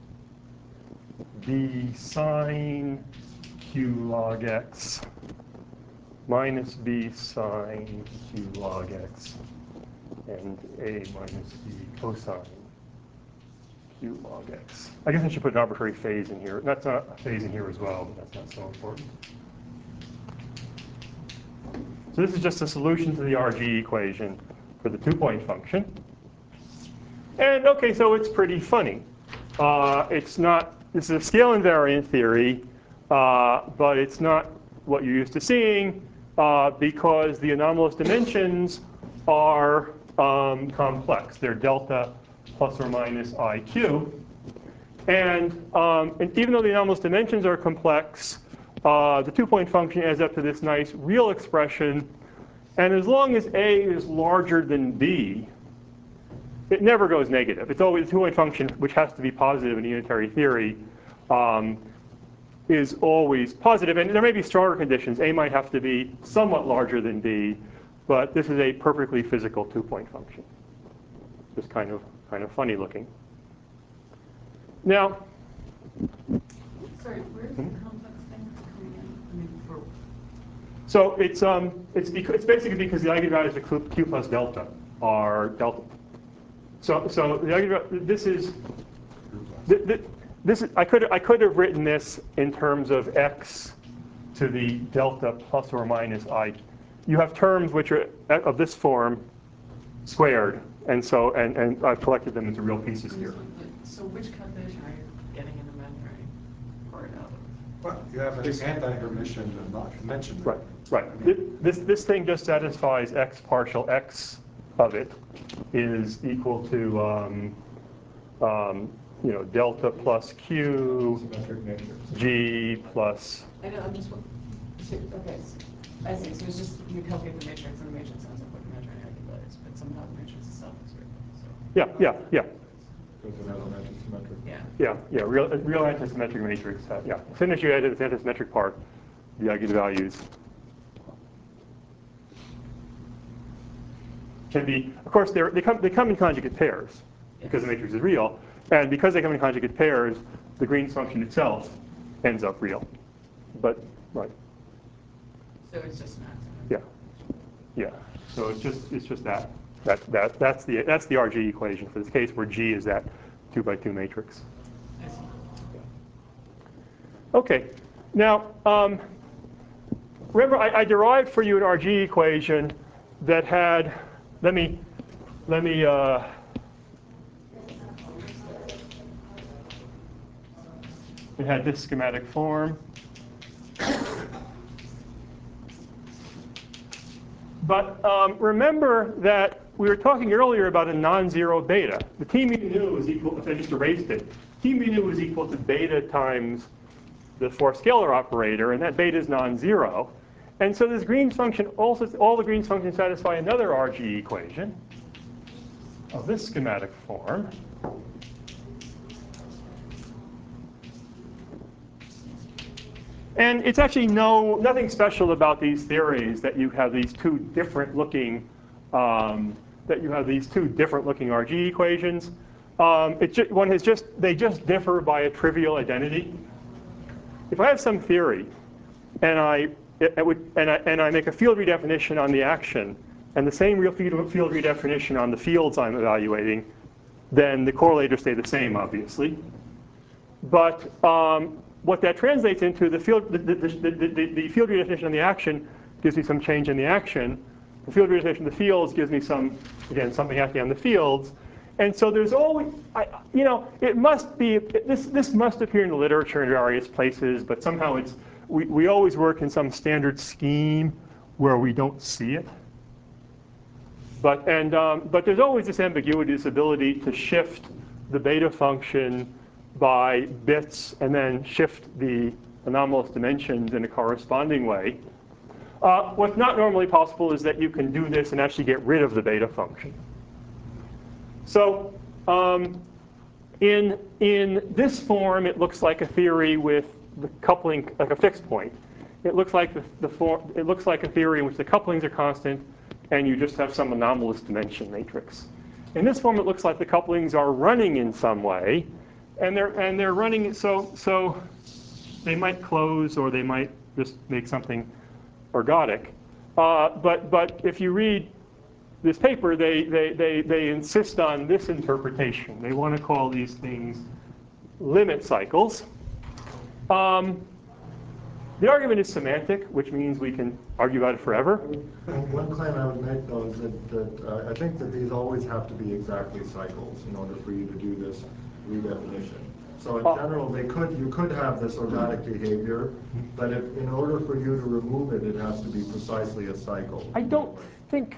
B sine Q log x, minus B sine Q log x, and A minus B cosine Q log x. I guess I should put an arbitrary phase in here. That's not a phase in here as well, but that's not so important. So this is just a solution to the R G equation for the two-point function. And okay, so it's pretty funny. Uh, it's not, this is a scale invariant theory, uh, but it's not what you're used to seeing uh, because the anomalous dimensions are um, complex. They're delta plus or minus I Q. And, um, and even though the anomalous dimensions are complex, uh, the two-point function adds up to this nice real expression. And as long as A is larger than B, it never goes negative. It's always a two-point function, which has to be positive in unitary theory, um, is always positive. And there may be stronger conditions. A might have to be somewhat larger than B, but this is a perfectly physical two-point function. Just kind of, kind of funny looking. Now, Sorry, where's the complex thing coming in? I mean, for, so it's um, it's because, it's basically because the eigenvalues of Q, Q plus delta are delta. So so the eigenvalue, this is th th this is I could I could have written this in terms of x to the delta plus or minus I. You have terms which are of this form squared, and so and and I've collected them into real pieces here. so which calculation are you getting an imaginary part out of? Well, you have an anti-Hermitian and not dimension. Right, right. Th- This this thing just satisfies x partial x of it is equal to um, um, you know delta plus q Symmetric matrix. g plus. I know, I'm just, so, okay, so, I see, so it's just, you calculate the matrix, and the matrix sounds like what imaginary eigenvalues, but somehow the matrix itself is real, so. Yeah, yeah, yeah, Because an elementary symmetric. Yeah. yeah, yeah. Real real antisymmetric matrix. Uh, yeah. As soon as you add this antisymmetric part, the eigenvalues can be. Of course, they're, they come they come in conjugate pairs because the matrix is real, and because they come in conjugate pairs, the Green's function itself ends up real. But right. So it's just not. Yeah, yeah. So it's just it's just that that that that's the that's the R G equation for this case where G is that two by two matrix. I see. Okay. Now um, remember I, I derived for you an R G equation that had let me let me uh, it had this schematic form. But um, remember that we were talking earlier about a non-zero beta. The T mu nu is equal, if I just erased it, T mu nu is equal to beta times the four scalar operator, and that beta is non-zero. And so this Green's function, also all the Green's functions satisfy another R G equation of this schematic form. And it's actually no nothing special about these theories that you have these two different looking um, that you have these two different looking R G equations. Um, it ju one has just they just differ by a trivial identity. If I have some theory, and I it, it would and I and I make a field redefinition on the action, and the same real field, field redefinition on the fields I'm evaluating, then the correlators stay the same, obviously. But um, what that translates into, the field, the, the, the, the, the field redefinition on the action gives me some change in the action. The field redefinition of the fields gives me some, again, something happening on the fields. And so there's always, I, you know, it must be, this, this must appear in the literature in various places, but somehow it's, we, we always work in some standard scheme where we don't see it. But, and, um, but there's always this ambiguity, this ability to shift the beta function by bits and then shift the anomalous dimensions in a corresponding way. Uh, what's not normally possible is that you can do this and actually get rid of the beta function. So um, in, in this form, it looks like a theory with the coupling, like a fixed point. It looks like the, the form, it looks like a theory in which the couplings are constant and you just have some anomalous dimension matrix. In this form, it looks like the couplings are running in some way, and they're and they're running so so they might close or they might just make something ergodic. Uh, but but if you read this paper, they they they they insist on this interpretation. They want to call these things limit cycles. Um, The argument is semantic, which means we can argue about it forever. One claim I would make, though, is that, that uh, I think that these always have to be exactly cycles in order for you to do this redefinition. So in Oh. general, they could, you could have this erratic behavior, but if, in order for you to remove it, it has to be precisely a cycle. I don't think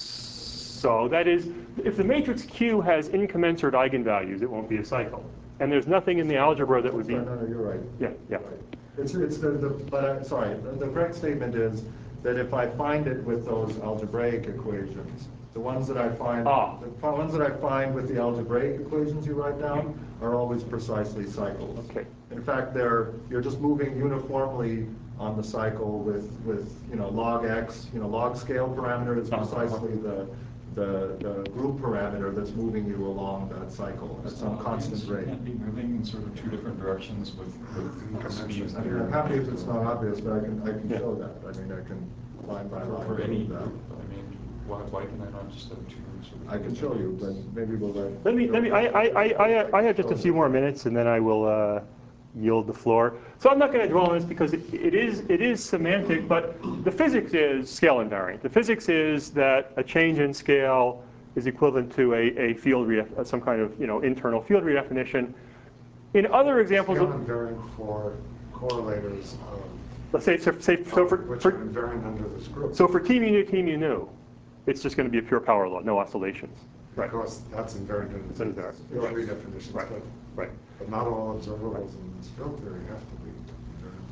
so. That is, if the matrix Q has incommensurate eigenvalues, it won't be a cycle. And there's nothing in the algebra that would be. No, no, no, you're right. Yeah, yeah. It's, it's the, the, but, uh, sorry, the, the correct statement is that if I find it with those algebraic equations, the ones that I find, Ah. the fi- ones that I find with the algebraic equations you write down are always precisely cycles. Okay. In fact, they're, you're just moving uniformly on the cycle with, with, you know, log x, you know, log scale parameter is Uh-huh. precisely the, the, the group parameter that's moving you along that cycle at some constant rate. Can't be moving in sort of two different directions with, with speeds I that mean, I'm are. happy if it's not obvious, but I can, I can Yeah. show that. I mean, I can line by line For any prove that. group, I mean, why, why can I not just have two sort of? I can show you, but maybe we'll let. Let me, let me, I, I, I, I- I have just a few more minutes and then I will uh, yield the floor. So I'm not going to dwell on this because it, it is, it is semantic, but the physics is scale invariant. The physics is that a change in scale is equivalent to a, a field, redef- some kind of, you know, internal field redefinition. In other examples Scale of, invariant for correlators of, let's say, so, say, so for, which for are invariant under this group. so for T mu nu, T mu nu, it's just going to be a pure power law, no oscillations. Right. Because that's invariant under It's the invariant. field Right. redefinitions. Right. But, Right. but not all observables in this field theory have to be invariant.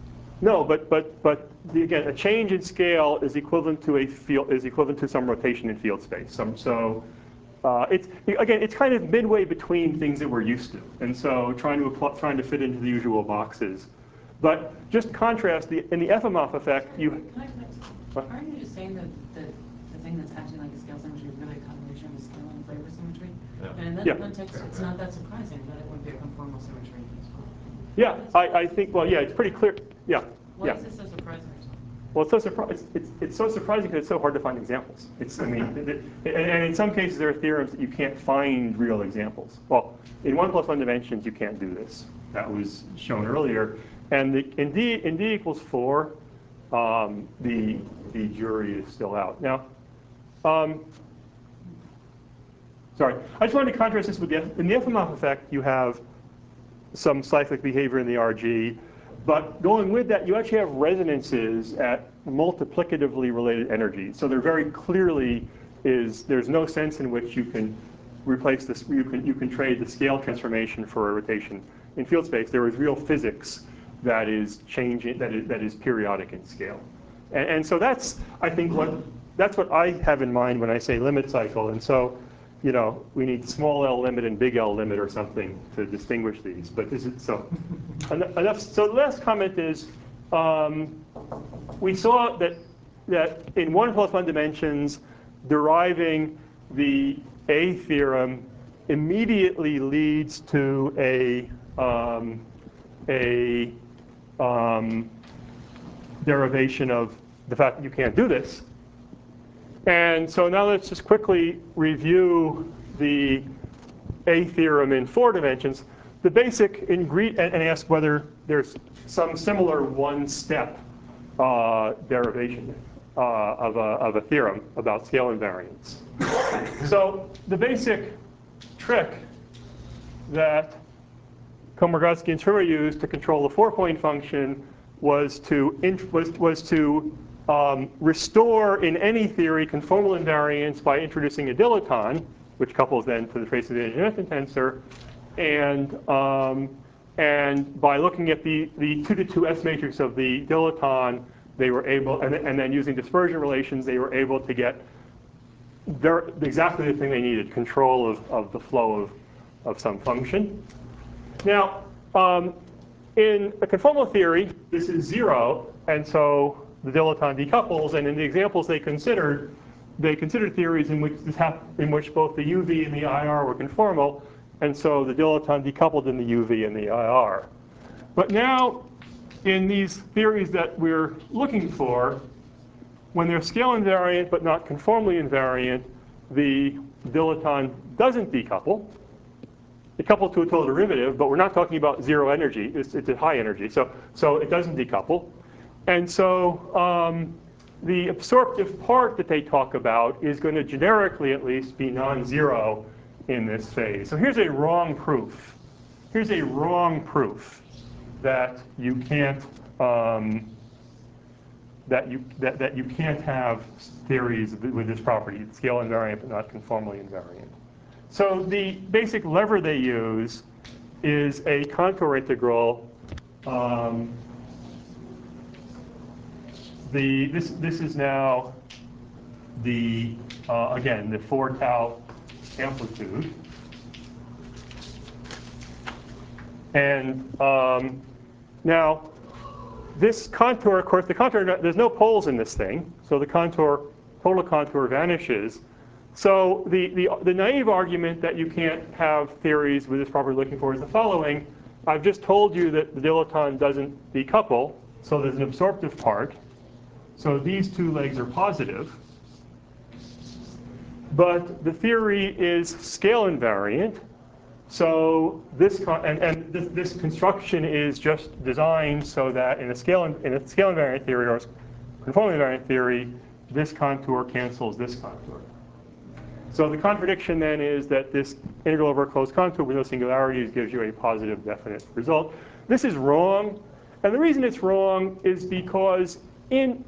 No, but but but the, again, a change in scale is equivalent to a field is equivalent to some rotation in field space. Some so uh, it's again it's kind of midway between things that we're used to, and so trying to apply, trying to fit into the usual boxes. But just contrast the in the Efimov effect, you. Can I connect? What? Aren't you just saying that the, the thing that's acting like a scale symmetry is really a combination of a scale and a flavor symmetry? Yeah. And in that Yeah. context, it's not that surprising that it would be a conformal symmetry as well. Yeah, I, I think well yeah it's pretty clear. Yeah. Why Yeah. is this so surprising or something? Well, it's so surpri- it's, it's, it's so surprising because it's so hard to find examples. It's, I mean, th- th- and, and in some cases there are theorems that you can't find real examples. Well, in one plus one dimensions you can't do this. That was shown earlier. And the, in D in D equals four, um, the the jury is still out. Now, um, sorry, I just wanted to contrast this with the in the Efimov effect. You have some cyclic behavior in the R G. But going with that, you actually have resonances at multiplicatively related energies. So there very clearly is, there's no sense in which you can replace this, you can, you can trade the scale transformation for a rotation in field space. There is real physics that is changing, that is, that is periodic in scale. And, and so that's, I think, what, that's what I have in mind when I say limit cycle. And so, you know, we need small L limit and big L limit or something to distinguish these. But this is so enough. So the last comment is, um, we saw that that in one plus one dimensions, deriving the A theorem immediately leads to a um, a um, derivation of the fact that you can't do this. And so now let's just quickly review the A theorem in four dimensions. The basic ingredient, and, and ask whether there's some similar one-step uh, derivation uh, of, a, of a theorem about scale invariance. So the basic trick that Komargovsky and Truma used to control the four-point function was to int- was was to um, restore in any theory conformal invariance by introducing a dilaton, which couples then to the trace of the dimension tensor, and um, and by looking at the the two to two S matrix of the dilaton, they were able, and, and then using dispersion relations, they were able to get their, exactly the thing they needed: control of of the flow of of some function. Now, um, in a conformal theory, this is zero, and so the dilaton decouples. And in the examples they considered, they considered theories in which this hap- in which both the U V and the I R were conformal, and so the dilaton decoupled in the U V and the I R. But now, in these theories that we're looking for, when they're scale invariant but not conformally invariant, the dilaton doesn't decouple. It couples to a total derivative, but we're not talking about zero energy. It's, it's a high energy, so so it doesn't decouple. and so um, the absorptive part that they talk about is going to generically at least be non-zero in this phase. So here's a wrong proof. Here's a wrong proof that you can't um, that you that, that you can't have theories with this property, scale invariant but not conformally invariant. So the basic lever they use is a contour integral. Um, the this this is now the uh, again the four tau amplitude, and um, now this contour, of course, the contour, there's no poles in this thing, so the contour, total contour vanishes. So the, the, the naive argument that you can't have theories with this property looking for is the following. I've just told you that the dilaton doesn't decouple, so there's an absorptive part. So these two legs are positive. But the theory is scale invariant. So this con and, and this, this construction is just designed so that in a scale in a scale invariant theory or conformally invariant theory, this contour cancels this contour. So the contradiction then is that this integral over a closed contour with no singularities gives you a positive definite result. This is wrong, and the reason it's wrong is because in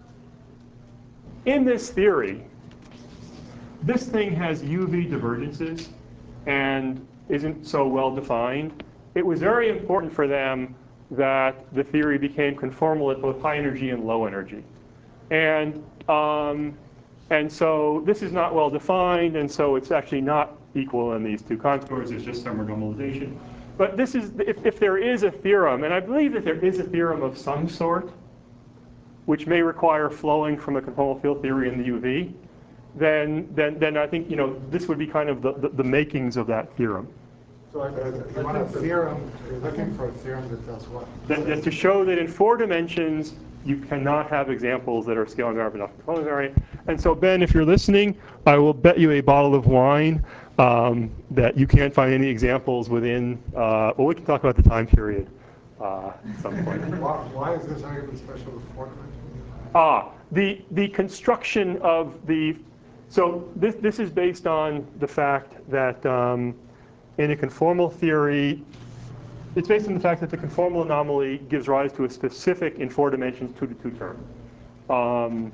in this theory, this thing has U V divergences and isn't so well defined. It was very important for them that the theory became conformal at both high energy and low energy. And, um, and so this is not well defined, and so it's actually not equal in these two contours. It's just some renormalization. But this is, if, if there is a theorem, and I believe that there is a theorem of some sort, which may require flowing from a conformal field theory in the U V, then, then, then I think, you know, this would be kind of the, the, the makings of that theorem. So I, Uh, I You want a think that- theorem, you're looking for a theorem that does what? That, that to show that in four dimensions, you cannot have examples that are scale invariant but not conformally invariant. And so, Ben, if you're listening, I will bet you a bottle of wine um, that you can't find any examples within, uh, well, we can talk about the time period uh, at some point. Why, why is this argument special with four dimensions? Ah, the, the construction of the, so this, this is based on the fact that um, in a conformal theory, it's based on the fact that the conformal anomaly gives rise to a specific, in four dimensions, two to two term. Um,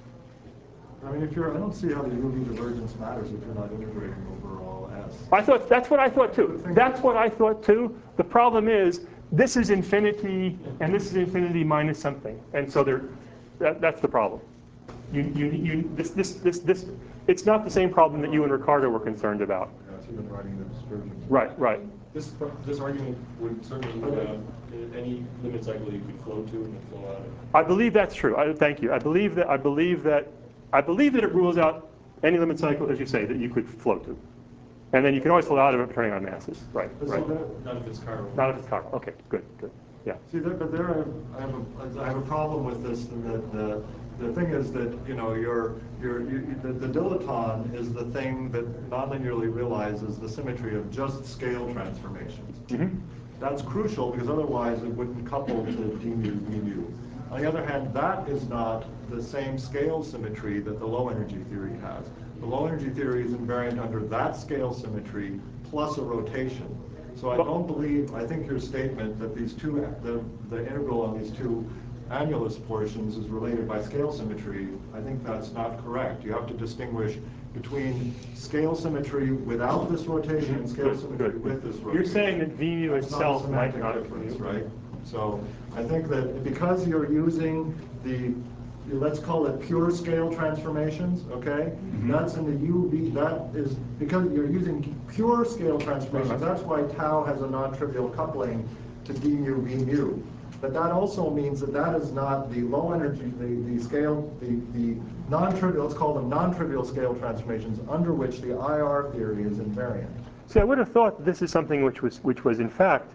I mean, if you're, I don't see how the U V divergence matters if you're not integrating over all S. I thought, that's what I thought too. That's what I thought too. The problem is, this is infinity, and this is infinity minus something. And so there, that, that's the problem. You, you, you, this, this, this, this, it's not the same problem that you and Ricardo were concerned about. Yeah, so you're writing the dispersion. Right, right. This, this argument would certainly, uh, any limit cycle you could flow to and then flow out of. I believe that's true. I, thank you. I believe that. I believe that. I believe that it rules out any limit cycle, as you say, that you could flow to, and then you can always flow out of it depending on masses. Right. But Right. so that- Not if it's chiral. Not if it's chiral. Okay. Good. Good. Yeah. See, there, but there I have, I have a, I have a problem with this, and that the, the thing is that, you know, your, your, you, the, the dilaton is the thing that nonlinearly realizes the symmetry of just scale transformations. Mm-hmm. That's crucial because otherwise it wouldn't couple to d mu v mu. On the other hand, that is not the same scale symmetry that the low energy theory has. The low energy theory is invariant under that scale symmetry plus a rotation. So I don't believe, I think your statement that these two, the, the integral on these two annulus portions is related by scale symmetry, I think that's not correct. You have to distinguish between scale symmetry without this rotation and scale Good, symmetry good. with this rotation. You're saying that V mu That's not a itself might semantic not difference, be right? So I think that because you're using the, let's call it pure scale transformations, okay? Mm-hmm. That's in the U V, that is, because you're using pure scale transformations, Uh-huh. that's why tau has a non-trivial coupling to d mu v mu. But that also means that that is not the low energy, the, the scale, the, the non-trivial, let's call them non-trivial scale transformations under which the I R theory is invariant. See, I would have thought this is something which was, which was in fact,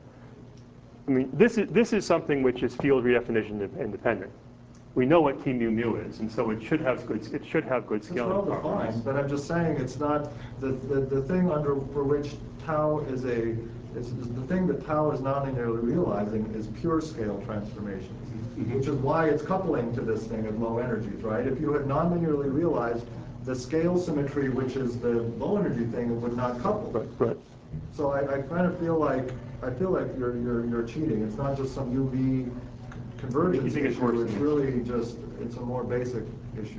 I mean, this is this is something which is field redefinition independent. We know what T mu mu is, and so it should have good it should have good It's scaling well properties. defined, but I'm just saying it's not, the, the, the thing under, for which tau is a, is, is the thing that tau is non-linearly realizing is pure scale transformations. Mhm. which is why it's coupling to this thing at low energies, right? If you had non-linearly realized the scale symmetry, which is the low energy thing, it would not couple. Right, right. So I, I kind of feel like, I feel like you're, you're, you're cheating. It's not just some U V convergence You think it's issue, worse it's than- really just, it's a more basic issue.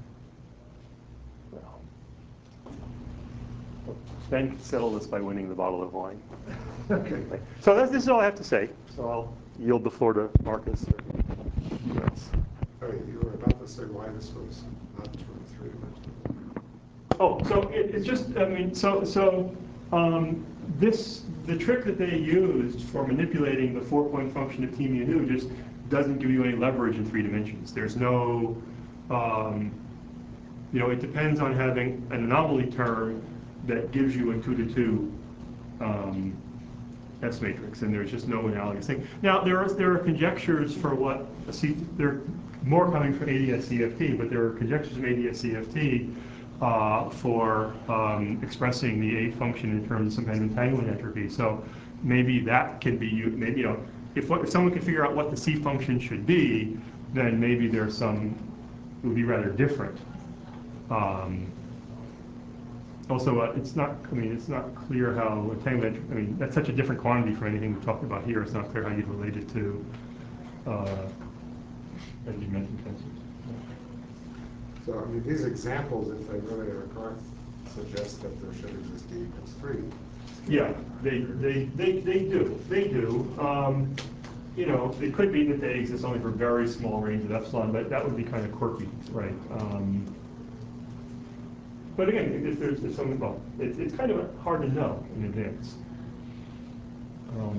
Ben can settle this by winning the bottle of wine. Okay. So that's, this is all I have to say. So I'll yield the floor to Marcus. Or Chris. Sorry, you were about to say why this was not for three dimensional. Oh, so it, it's just, I mean, so, so um, this, the trick that they used for manipulating the four-point function of T mu nu just doesn't give you any leverage in three dimensions. There's no, um, you know, it depends on having an anomaly term that gives you a two to two um, S matrix, and there's just no analogous thing. Now, there are, there are conjectures for what, a C, there are more coming from A D S C F T, but there are conjectures from A D S C F T uh, for um, expressing the A function in terms of some kind of entanglement entropy. So maybe that can be, maybe, you know, if, what, if someone can figure out what the C function should be, then maybe there's some, it would be rather different. Um, Also, uh, it's not, I mean, it's not clear how entanglement, I mean, that's such a different quantity from anything we talked about here. It's not clear how you'd relate it to, uh, as you mentioned, tensors. So, I mean, these examples, if they really are correct, suggest that there should exist D equals three. Yeah, they, they, they, they do, they do. Um, you know, it could be that they exist only for very small range of epsilon, but that would be kind of quirky, right? Um, But again, if there's, there's something, well, it's, it's kind of hard to know in advance. Um,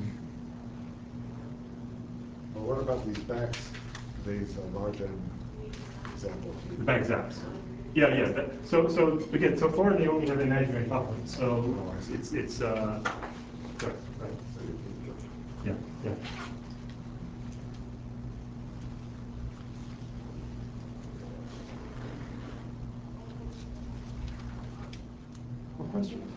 Well, what about these backs, these uh, large N examples? the back zaps. Yeah, yeah. That, so, so again, so far they only have imaginary coupling. So it's, it's, uh, right, right. Yeah, yeah. More questions?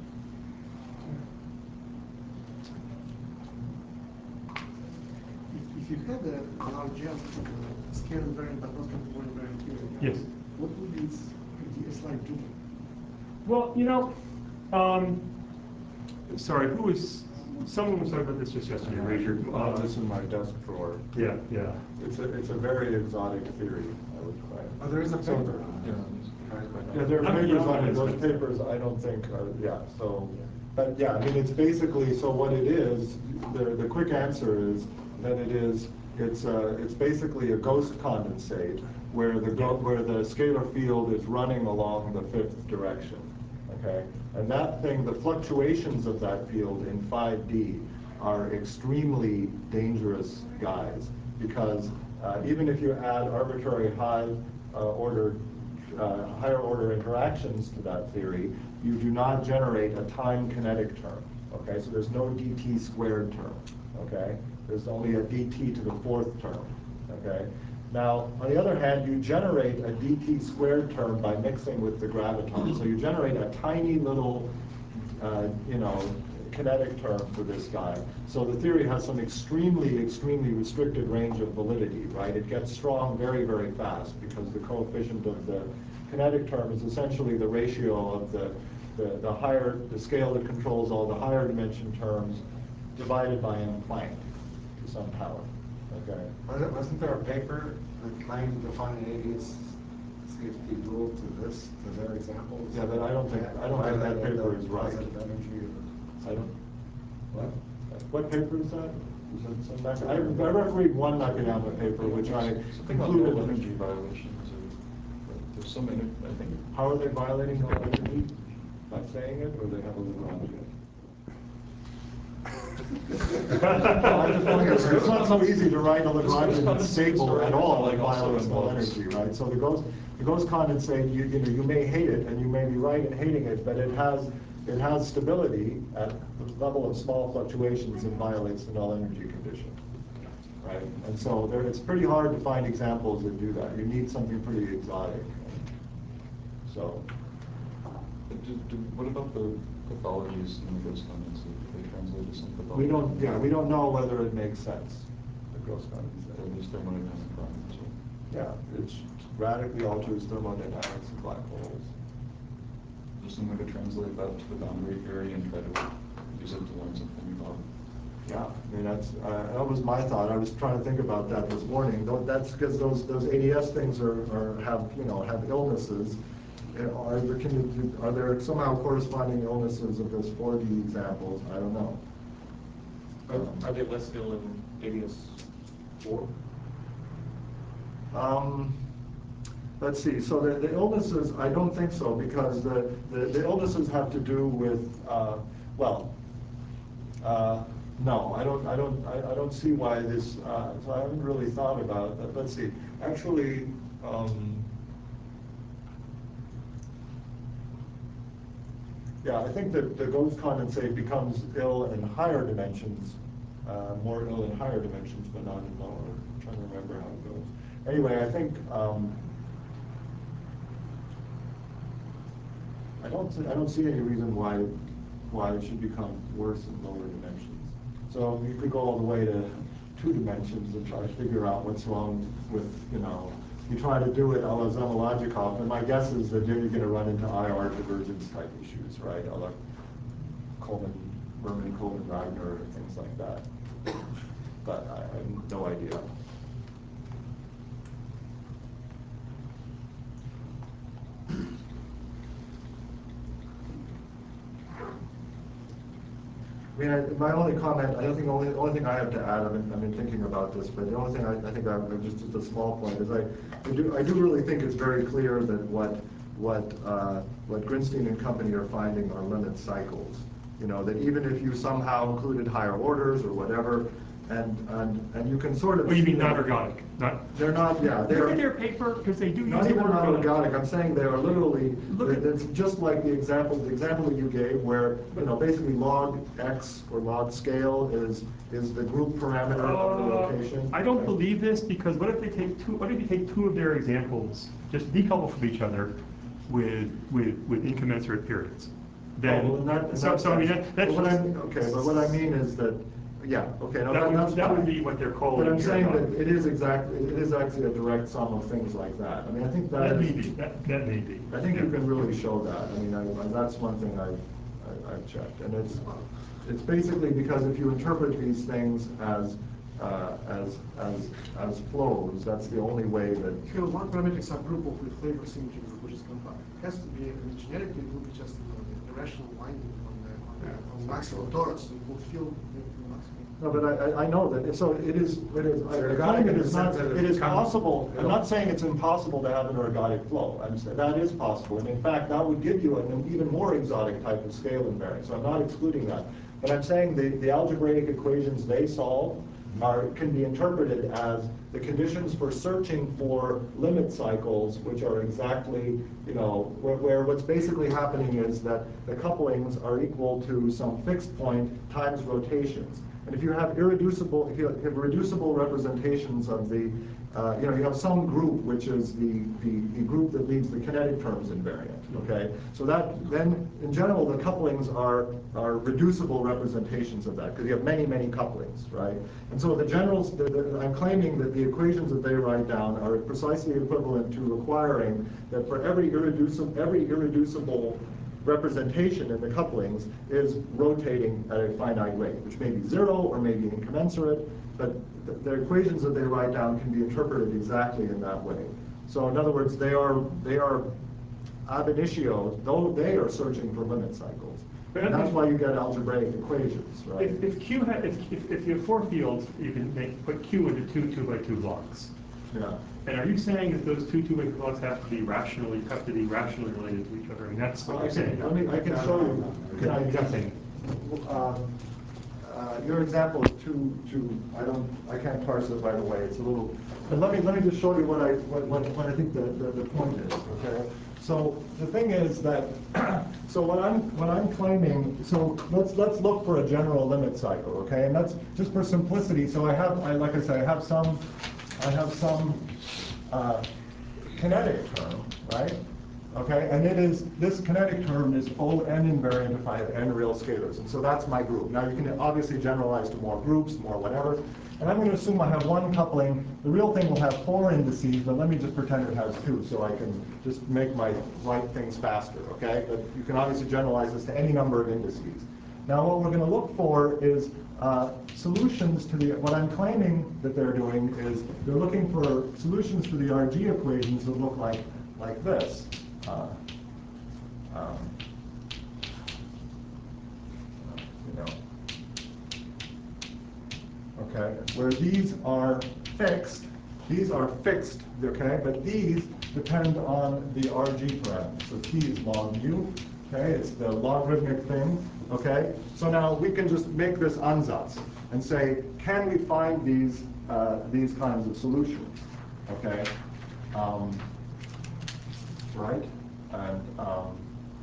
If you had a large M, uh, scale invariant but not control invariant theory, Yes. what would its D S like do? Well, you know, um, sorry, who was, someone was talking about this just yesterday. Raise your, Uh, uh, this is my desk drawer. yeah, yeah. It's a, it's a very exotic theory, I would claim. Oh, there is a So- paper. Yeah, there are I mean, papers yeah, on it, those it's- papers I don't think are, yeah, so, but yeah, I mean, it's basically, so what it is, the, the quick answer is that it is, it's uh it's basically a ghost condensate where the, go where the scalar field is running along the fifth direction, okay? And that thing, the fluctuations of that field in five D are extremely dangerous guys, because uh, even if you add arbitrary high uh, order Uh, higher order interactions to that theory, you do not generate a time kinetic term, okay? So there's no dt squared term, okay? There's only a dt to the fourth term, okay? Now, on the other hand, you generate a dt squared term by mixing with the graviton. So you generate a tiny little, uh, you know, kinetic term for this guy. So the theory has some extremely, extremely restricted range of validity, right? It gets strong very, very fast because the coefficient of the kinetic term is essentially the ratio of the, the, the higher, the scale that controls all the higher dimension terms divided by m Planck to some power, okay? Wasn't wasn't there a paper that claimed to find A D S C F T rule to this, to their examples? Yeah, but I don't think, I don't think that paper is right. Positive energy or I don't, what? what paper is that? Is that some back, I, I refereed one Nakayama paper, which I Something about concluded. low energy violations, or there's some, ener- I think. How are they violating no energy? By saying it, or they have a Lagrange yet? No, I just wonder, it's not so easy to write a Lagrangian stable at all that violates no energy, right? So the ghost, the ghost condensate, you, you know, you may hate it, and you may be right in hating it, but it has, it has stability at the level of small fluctuations and violates the null energy condition, right? And so there, it's pretty hard to find examples that do that. You need something pretty exotic. So. Do, do, what about the pathologies in the ghost condensate? Do they translate to some pathology? We don't, yeah, we don't know whether it makes sense. gross condensation. Or just thermodynamic properties. Yeah, it radically alters thermodynamics of black holes. Just something to translate that to the boundary theory and try to use it to learn something about. Yeah, I mean, that's, uh, that was my thought. I was trying to think about that this morning. Tho- That's because those, those A D S things are, are, have, you know, have illnesses. Uh, Are there, can you, are there somehow corresponding illnesses of this for the examples? I don't know. Are, are they less ill in A D S four? Um, let's see, so the, the illnesses, I don't think so, because the, the, the illnesses have to do with, uh, well, uh, no, I don't, I don't, I, I don't see why this, uh, so I haven't really thought about that. Let's see, actually, um, yeah, I think that the ghost condensate becomes ill in higher dimensions, uh, more ill in higher dimensions, but not in lower. I'm trying to remember how it goes. Anyway, I think, um, I don't, see- I don't see any reason why, why it should become worse in lower dimensions. So you could go all the way to two dimensions and try to figure out what's wrong with, you know, you try to do it a la Zemologikov, and my guess is that then you're going to run into I R divergence type issues, right? A la Coleman, Berman, Coleman, Wagner, things like that. But I, I have no idea. I mean, I, my only comment, I don't think, only, only thing I have to add, I've been, I've been thinking about this, but the only thing I, I think I, just, just a small point, is I, I do, I do really think it's very clear that what, what, uh, what Grinstein and company are finding are limit cycles. You know, that even if you somehow included higher orders or whatever, and, and, and you can sort of. Oh, you mean see not that- organic? Not. They're not, yeah. Look they're- at their paper, because they do use Not the even word not organic. organic, I'm saying they are literally, Look at- it's just like the example, the example that you gave where, you know, basically log X or log scale is, is the group parameter of the Uh, location. I don't believe this, because what if they take two, what if you take two of their examples, just decouple from each other with, with, with incommensurate periods? Then, Oh, well, in that- in so, that so I mean, sense. that, that's But what I just- mean- Okay, but what I mean is that, yeah, okay, no, That that, would- that's that would fine. be what they're calling But I'm here, saying not- that it is exactly, it is actually a direct sum of things like that. I mean, I think that That may is. be, that, that may be. I think Yeah. you can really show that. I mean, I, I- that's one thing I've, I- I've checked. And it's, it's basically because if you interpret these things as, uh, as, as, as flows, that's the only way that. If you have one parametric subgroup of the flavor symmetry group, which is compact, it has to be, and generically it will be just you know, the irrational winding on the, on the, on the maximal torus, so it will fill the, the maximum. No, but I, I- I know that, so it is, it is, I They're claim ergodic it in the is not, sense that it it is becomes- possible, I'm not saying it's impossible to have an ergodic flow, I'm saying that is possible, and in fact, that would give you an even more exotic type of scale invariance, so I'm not excluding that. But I'm saying the, the algebraic equations they solve are, can be interpreted as the conditions for searching for limit cycles, which are exactly, you know, where, where what's basically happening is that the couplings are equal to some fixed point times rotations. And if you have irreducible, if you have reducible representations of the, uh, you know, you have some group which is the, the, the group that leaves the kinetic terms invariant, okay? So that, then, in general, the couplings are, are reducible representations of that, because you have many, many couplings, right? And so the generals, the, the, I'm claiming that the equations that they write down are precisely equivalent to requiring that for every irreducible, every irreducible representation in the couplings is rotating at a finite rate, which may be zero or may be incommensurate, but the, the equations that they write down can be interpreted exactly in that way. So in other words, they are, they are ab initio, though they are searching for limit cycles. And that's why you get algebraic equations, right? If, if Q had, if, if, if you have four fields, you can make, put Q into two two by two blocks. Yeah. And are you saying that those two two by two blocks have to be rationally, have to be rationally related to each other? I mean, that's what Well, I you're can, saying. let me, I can show you. Can I, You're not saying. Um, uh, your example is too, too, I don't, I can't parse it right away, it's a little, but let me, let me just show you what I, what, what, what I think the, the, the point is, okay? So the thing is that, so what I'm, what I'm claiming, so let's, let's look for a general limit cycle, okay? And that's just for simplicity, so I have, I, like I say, I have some, I have some, uh, kinetic term, right? Okay, and it is, this kinetic term is O n invariant if I have n real scalars. And so that's my group. Now you can obviously generalize to more groups, more whatever. And I'm going to assume I have one coupling. The real thing will have four indices, but let me just pretend it has two so I can just make my write things faster, okay? But you can obviously generalize this to any number of indices. Now what we're going to look for is uh, solutions to the, what I'm claiming that they're doing is they're looking for solutions to the R G equations that look like, like this. Uh, um, you know, okay, where these are fixed, these are fixed, okay, but these depend on the R G parameter. So T is log mu, okay, it's the logarithmic thing, okay. So now we can just make this ansatz and say, can we find these uh, these kinds of solutions, okay? Um, right? And um,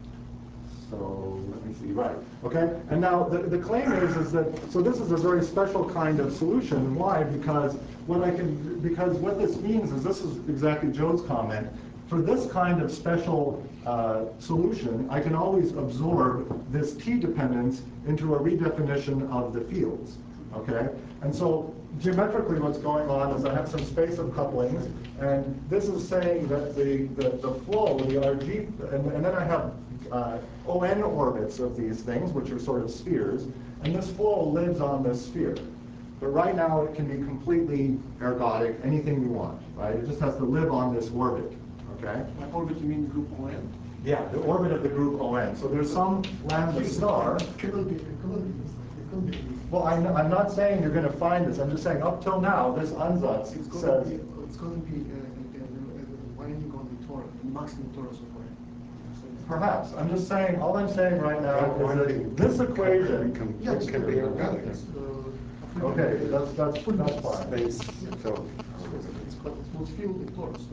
so let me see, right, okay? And now the, the claim is, is that, so this is a very special kind of solution. Why? Because what I can, because what this means is, this is exactly Joe's comment, for this kind of special uh, solution, I can always absorb this T dependence into a redefinition of the fields, okay? And so geometrically what's going on is I have some space of couplings, and this is saying that the, the, the flow, the R G, and, and then I have uh, O N orbits of these things, which are sort of spheres, and this flow lives on this sphere. But right now it can be completely ergodic, anything you want, right? It just has to live on this orbit, okay? By orbit, you mean group O N? Yeah, the orbit of the group O N. So there's some lambda star. It couldn't be, it couldn't be, it couldn't be. Well, I'm, I'm not saying you're going to find this. I'm just saying up till now, this ansatz It's going says, to be, it's going to be uh, uh, uh, winding on the torus, the maximum torus of O N. So it's- perhaps. I'm just saying, all I'm saying right now is that this equation, Yeah, it's can going be to be organic. organic. It's, uh, okay, that's, that's, that's fine. Space, so. It's, but it's multi-field in torus.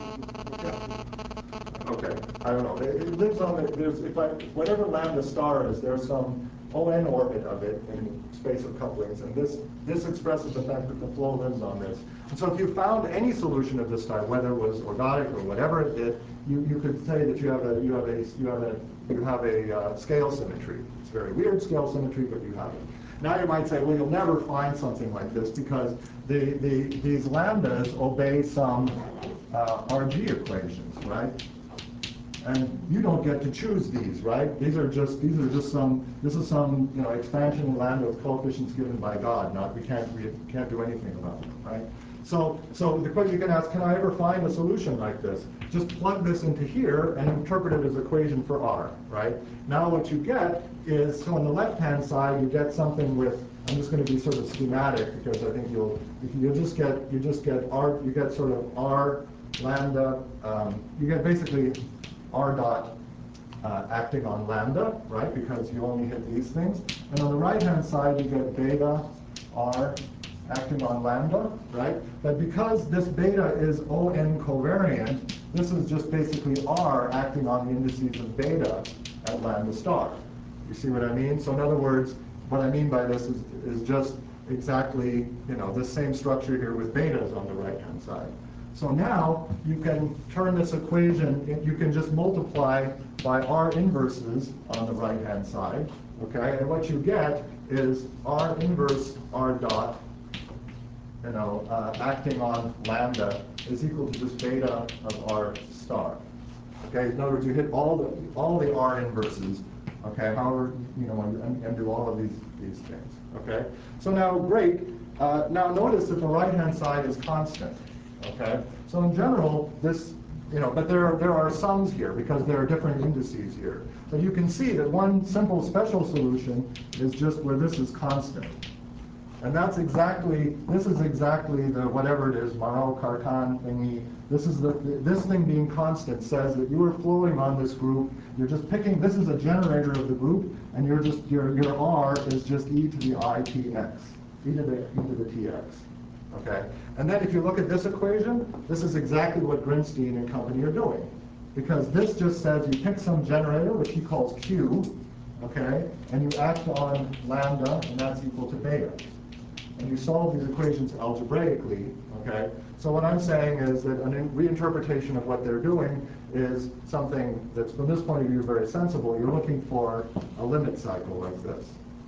Yeah. Okay, I don't know. It, it lives on the, there's, if I, whatever lambda star is, there's some O N orbit of it in space of couplings, and this, this expresses the fact that the flow lives on this. And so if you found any solution of this type, whether it was organic or whatever it did, you, you could say that you have a, you have a, you have a, you have a uh, scale symmetry. It's very weird scale symmetry, but you have it. Now you might say, well, you'll never find something like this because the, the, these lambdas obey some uh, R G equations, right? And you don't get to choose these, right? These are just, these are just some, this is some, you know, expansion in lambda with coefficients given by God. Not, we can't, we can't do anything about it, right? So, so the question you can ask, can I ever find a solution like this? Just plug this into here and interpret it as equation for R, right? Now what you get is, so on the left-hand side, you get something with, I'm just going to be sort of schematic because I think you'll, you'll just get, you just get R, you get sort of R lambda, um, you get basically R dot uh, acting on lambda, right? Because you only hit these things. And on the right-hand side, you get beta R acting on lambda, right? But because this beta is O N covariant, this is just basically R acting on the indices of beta at lambda star. You see what I mean? So in other words, what I mean by this is, is just exactly, you know, the same structure here with betas on the right-hand side. So now you can turn this equation, you can just multiply by R inverses on the right-hand side, okay? And what you get is R inverse R dot, you know, uh, acting on lambda is equal to just beta of R star. Okay, in other words, you hit all the all the R inverses, okay, however, you know, and, and do all of these these things. Okay? So now great. Uh, now notice that the right-hand side is constant. Okay? So in general, this, you know, but there are there are sums here because there are different indices here. But you can see that one simple special solution is just where this is constant. And that's exactly, this is exactly the, whatever it is, Monod-Cartan thingy. This is the, this thing being constant says that you are flowing on this group. You're just picking, this is a generator of the group, and you're just, your, your R is just e to the I T X, e to the, e to the T X. Okay? And then if you look at this equation, this is exactly what Grinstein and company are doing. Because this just says you pick some generator, which he calls Q, okay, and you act on lambda, and that's equal to beta. and you solve these equations algebraically, okay? So what I'm saying is that a reinterpretation of what they're doing is something that's, from this point of view, very sensible. You're looking for a limit cycle like this.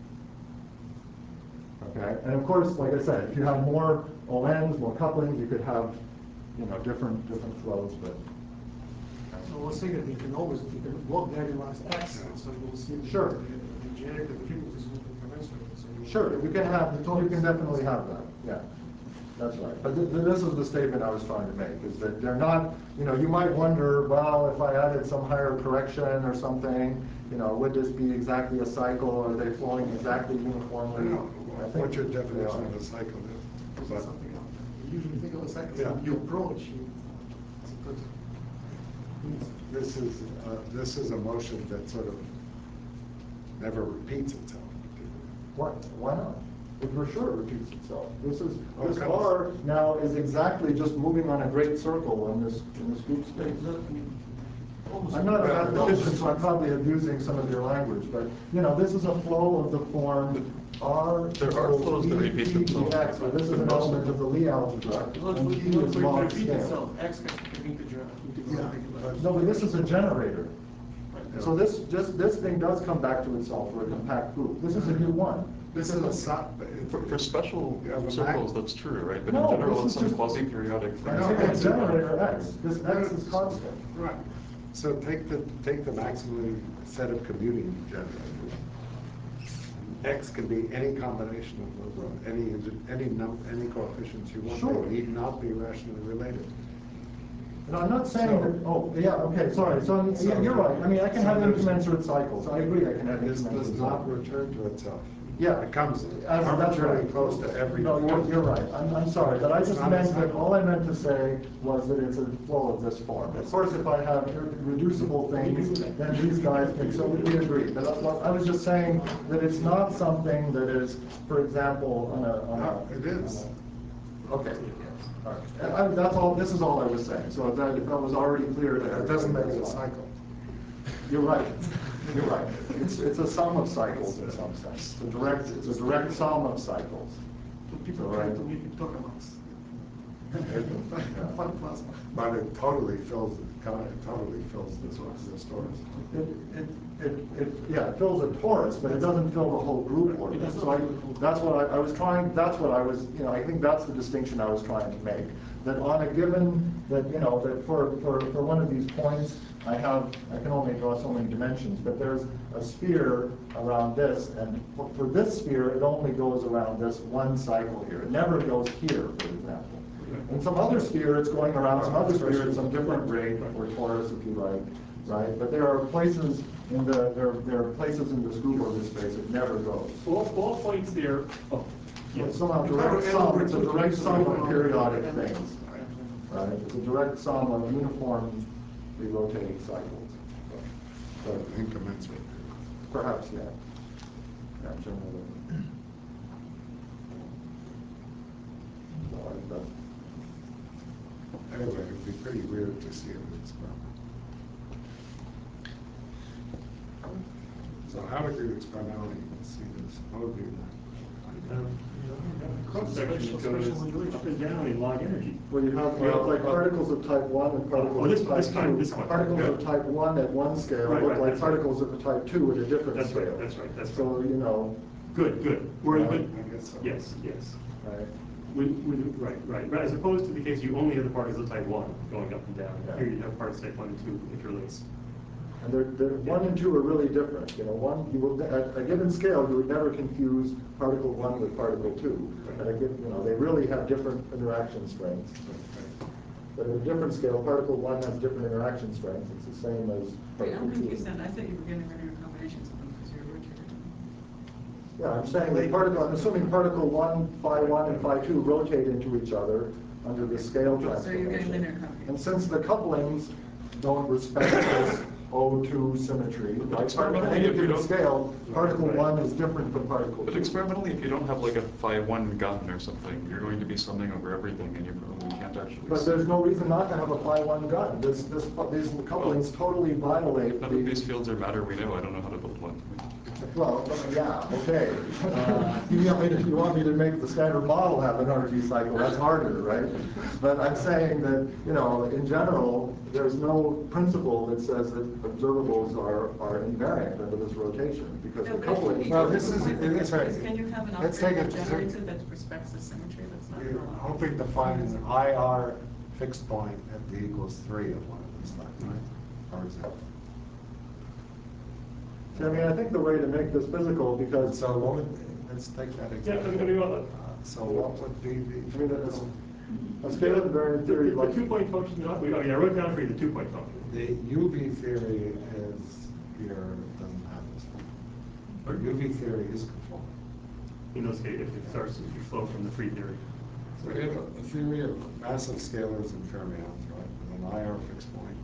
Okay, and of course, like I said, if you have more O Ns, more couplings, you could have, you know, different different flows. But So I was saying that you can always, you can block diagonalize X, so you will see the, Sure. the, the generic the frequencies will be commensurate. So you sure, you can have, you can definitely have that. Yeah, that's right. But th th this is the statement I was trying to make: is that they're not, you know, you might wonder, well, if I added some higher correction or something, you know, would this be exactly a cycle? Are they flowing exactly uniformly? No, I think what your they definition are. of a cycle is. This But is something else. You usually think of a cycle, Yeah. you approach, you, it's a good. this is, uh, this is a motion that sort of never repeats itself. What? Why not? It for sure repeats itself. This is Oh, this it comes. R now is exactly just moving on a great circle in this in this group space. I'm not a mathematician, so I'm probably abusing some of your language, but you know, this is a flow of the form R There are equals flows that E repeat P themselves. dx, so this is an element of the Lie algebra, and P is log scale. X can be integer, Yeah, integer. but- No, but this is a generator. Right. So this just this thing does come back to itself for a compact group. This is a new one. This is a sub. For, for special You have a circles, mag- that's true, right? But No, in general, this it's is some just- quasi-periodic I thing. know, it's generator X. This X is constant. Right. So take the, take the maximally set of commuting generators. X can be any combination of those, or any, any num, any coefficients you want. Sure. They need not be rationally related. And I'm not saying So- that, oh, yeah, okay, sorry, so, yeah, So- you're right, I mean, I can so have there's- incommensurate cycles, I agree, I can have This incommensurate does not cycles. return to itself. Yeah. It comes As- that's arbitrarily right. close to every. No, you're, you're right, I'm, I'm sorry, but I It's just not a meant that, cycle. all I meant to say was that it's a flow of this form. Of course, if I have reducible things, then these guys can, so we agree. But I I was just saying that it's not something that is, for example, on a, on a. No, it is. on a- Okay. All right. I, that's all, this is all I was saying, so if that, if that was already clear there. It doesn't make it a that's fine. cycle. You're right, you're right. It's, it's a sum of cycles in some sense. It's a direct, it's a direct sum of cycles. So people try to make it tokamaks. Fun plasma. But it totally fills, it totally fills the source, the stores. It, it, it, it, yeah, it fills a torus, but it doesn't fill the whole group orbit. So I, that's what I, I was trying, that's what I was, you know, I think that's the distinction I was trying to make. That on a given, that, you know, that for, for, for one of these points, I have, I can only draw so many dimensions, but there's a sphere around this, and for, for this sphere, it only goes around this one cycle here. It never goes here, for example. In some other sphere, it's going around some other sphere at some different rate, or torus, if you like, right? But there are places in the, there, there are places in this group orbit space it never goes. All, all points there, oh, So it's somehow direct sum, it's a direct sum of periodic things, right? It's a direct sum of uniformly rotating cycles. So incommensurate. Perhaps, yeah. Yeah, generally. So I think that's- Anyway, it would be pretty weird to see it in this experiment. So how would you experimentally see this? How would you? um, cross-section that goes up and down in log energy. Well, you have, you have like particles of type one and Oh, particles this of one, this type kind, two. this one. Particles Yeah. of type one at one scale Right, look right, like that's right. particles of type two at a different That's scale. right, that's right, that's So, right. you know, Good, good. We're in Yeah, good. I guess so. Yes, yes. right? We, we, right, right. But as opposed to the case you only have the particles of type one going up and down. Yeah. Here you have particles type one and two interlaced. And they're, they're, one and two are really different. You know, one, you will, at a given scale, you would never confuse particle one with particle two. At a given, you know, they really have different interaction strengths. But at a different scale, particle one has different interaction strengths. It's the same as Wait, particle I'm two. confused then, I thought you were getting linear combinations of them because you're rotating them. Yeah, I'm saying that particle, I'm assuming particle one, phi one, and phi two rotate into each other under the scale So you're getting transformation. linear combinations. And since the couplings don't respect this O two symmetry, right? At experimentally, any if you given don't- scale, particle one is different from particle But two. experimentally, if you don't have like a phi one gun or something, you're going to be summing over everything and you probably can't actually. But see. there's no reason not to have a phi one gun. This, this, these couplings totally violate None of these the, fields are matter we know. I don't know how to build one. well, yeah, okay. Uh, You want me to, you want me to make the standard model have an energy cycle, that's harder, right? But I'm saying that, you know, in general, there's no principle that says that observables are, are invariant under this rotation, because the coupling. Well, this is- it is right. Can you have an Let's take operator it- generated that respects the symmetry that's not You're allowed? hoping to find an I R fixed point at v equals three of one of these lines, right? For example. See, I mean, I think the way to make this physical, because, So what would, let's take that Yeah, example. I mean, well, Uh, So what would be I the? mean, it's, a scalar invariant theory, the, like. the two-point function, not, we- oh, yeah, I wrote down for you the two-point function. The U V theory is here, doesn't have this one. Or U V theory is conformal. In those cases, if it starts, if you flow from the free theory. So we have a a theory of massive scalars and fermions, right, with an I R fixed point.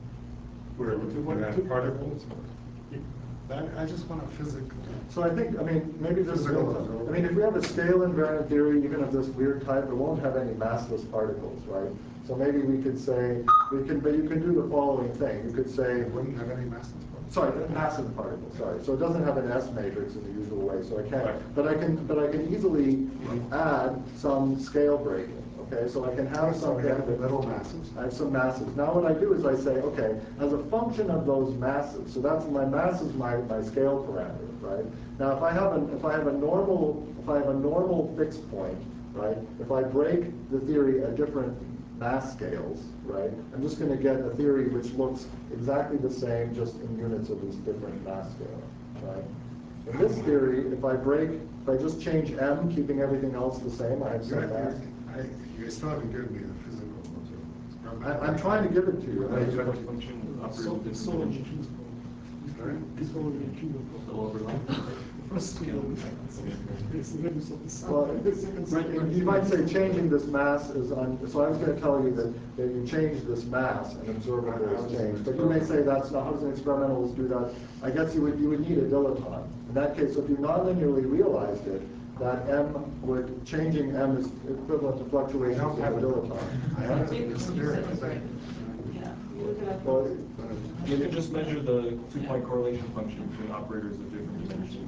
Where the two-point. And then two- particles. Yeah. That, I just want a physical. So I think, I mean, maybe this is, Physical. I mean, if we have a scale invariant theory, even of this weird type, it won't have any massless particles, right? So maybe we could say, we can, but you can do the following thing. You could say, It wouldn't have any masses. sorry, massive particles, sorry. So it doesn't have an S matrix in the usual way, so I can't, but I can, but I can easily add some scale breaking, okay? So I can have So we something have the that. little masses. I have some masses. Now what I do is I say, okay, as a function of those masses, so that's my mass is my, my scale parameter, right? Now if I have an if I have a normal if I have a normal fixed point, right? If I break the theory at different mass scales, right? I'm just going to get a theory which looks exactly the same, just in units of this different mass scale, right? In this theory, if I break, if I just change m, keeping everything else the same, I have You're, some mass. I, you still haven't given me the physical observables. I, I'm trying to give it to you. Right, right? you have a function So, operated so in in the cube. Sorry? It's all in the cube. Still overlap. First two, it's the radius of the sun. Well, The second right, second- you might say changing this mass is on, so I was gonna tell you that, that you change this mass and observable is changed. But you may say that's not, how does an experimentalist do that? I guess you would, you would need a dilettante. In that case, if you nonlinearly realized it, that m would, changing m is equivalent to I fluctuations don't of the have it. dilettante. I have Take it what you said experience. was right. Yeah, you look it up. Well, You can just measure the two-point correlation function between operators of different dimensions.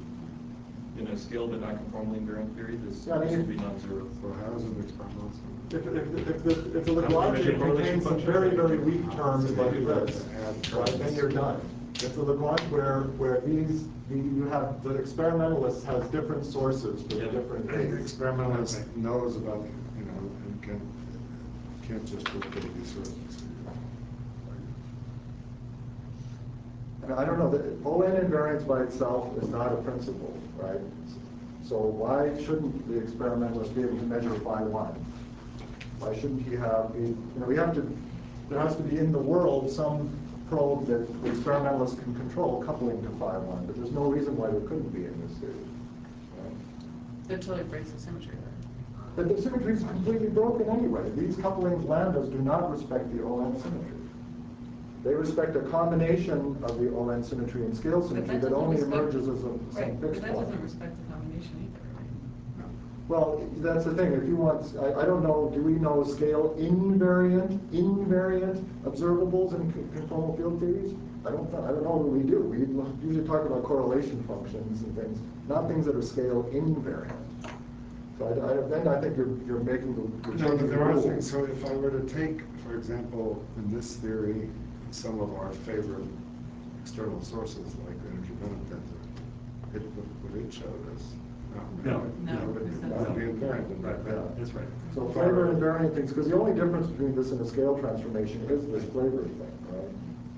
In a scale but not conformally invariant theory, this Yeah, I mean, this would be non-zero. So how is it experimental? If, if, if the, if the How do you Lagrange measure correlation contains some function? very, very weak terms like this, Add right, then terms. you're done. If the Lagrange, where, where these, the, you have, the experimentalist has different sources for the Yeah. different And the things. experimentalist knows about, you know, and can, can't just rotate these sources. I don't know, the O N invariance by itself is not a principle, right? So why shouldn't the experimentalist be able to measure phi one? Why shouldn't he have, the- you know, we have to, there has to be in the world some probe that the experimentalist can control coupling to phi one, but there's no reason why there couldn't be in this theory. right? That totally breaks the symmetry there. But the symmetry is completely broken anyway. These couplings lambdas do not respect the O N symmetry. They respect a combination of the O N symmetry and scale But symmetry that doesn't only respect- emerges as a some Right, but fixed that point. doesn't respect the combination either, right? Well, that's the thing. If you want, I, I don't know, do we know scale invariant, invariant observables in con- conformal field theories? I don't know. I don't know what we do. We usually talk about correlation functions and things, not things that are scale invariant. So I, I, then I think you're, you're making the, you're No, changing but the there are rules. things, so if I were to take, for example, in this theory, some of our favorite external sources like the energy Bennett tensor, it, would, would it show this? Not No, really. No, No, but because it- That would be invariant in Right, that. right, that's right. So flavor invariant things, because the only difference between this and a scale transformation is this flavor thing, right?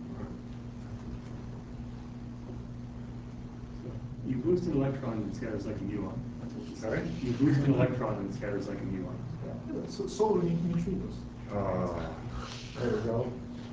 You boost an electron and it scatters like a muon. That's what you say. Sorry? You boost an electron and it scatters like a muon. Yeah. So, solar neutrinos. Uh, There you go.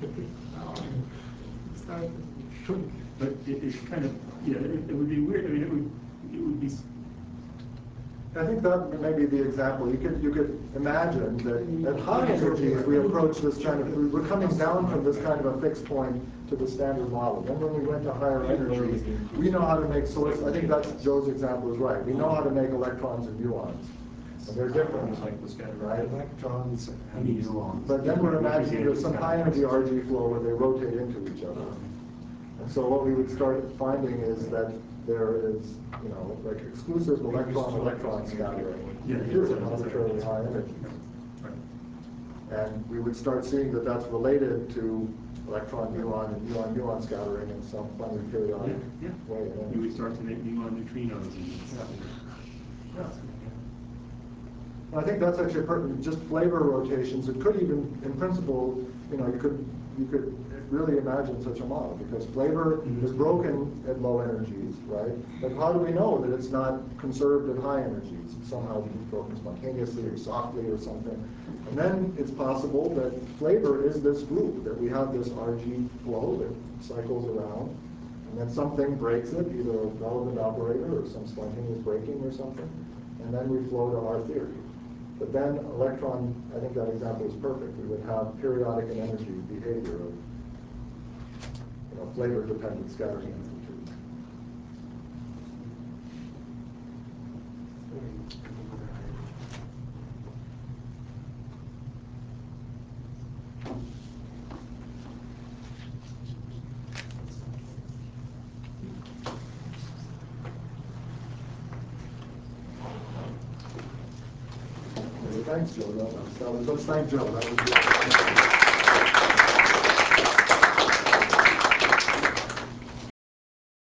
Start shrink. But it, it's kind of, yeah, it, it would be weird, I mean, it would, it would be, I think that may be the example. You could, you could imagine that at high energies, we approach this kind of, we're coming down from this kind of a fixed point to the standard model. Then when we went to higher energies, we know how to make source, I think that's Joe's example is right. We know how to make electrons and muons. And they're different, Like the scatter, right? Electrons and muons. But then we're imagining there's some high energy R G flow where they rotate into each other. And so what we would start finding is that there is, you know, like exclusive electron-electron scattering at arbitrarily high energies. And we would start seeing that that's related to electron-muon and muon-muon scattering in some funny periodic Yeah, way. And you would start to make muon neutrinos and stuff. Yeah. I think that's actually pertinent, just flavor rotations. It could even, in principle, you know, you could you could really imagine such a model because flavor Mm-hmm. is broken at low energies, right? But how do we know that it's not conserved at high energies? Somehow it's broken spontaneously or softly or something. And then it's possible that flavor is this group, that we have this R G flow that cycles around, and then something breaks it, either a relevant operator or some spontaneous breaking or something, and then we flow to our theory. But then electron, I think that example is perfect. We would have periodic and energy behavior of, you know, flavor-dependent scattering amplitude. Thanks, Joe. That was, that was, let's thank Joe. That was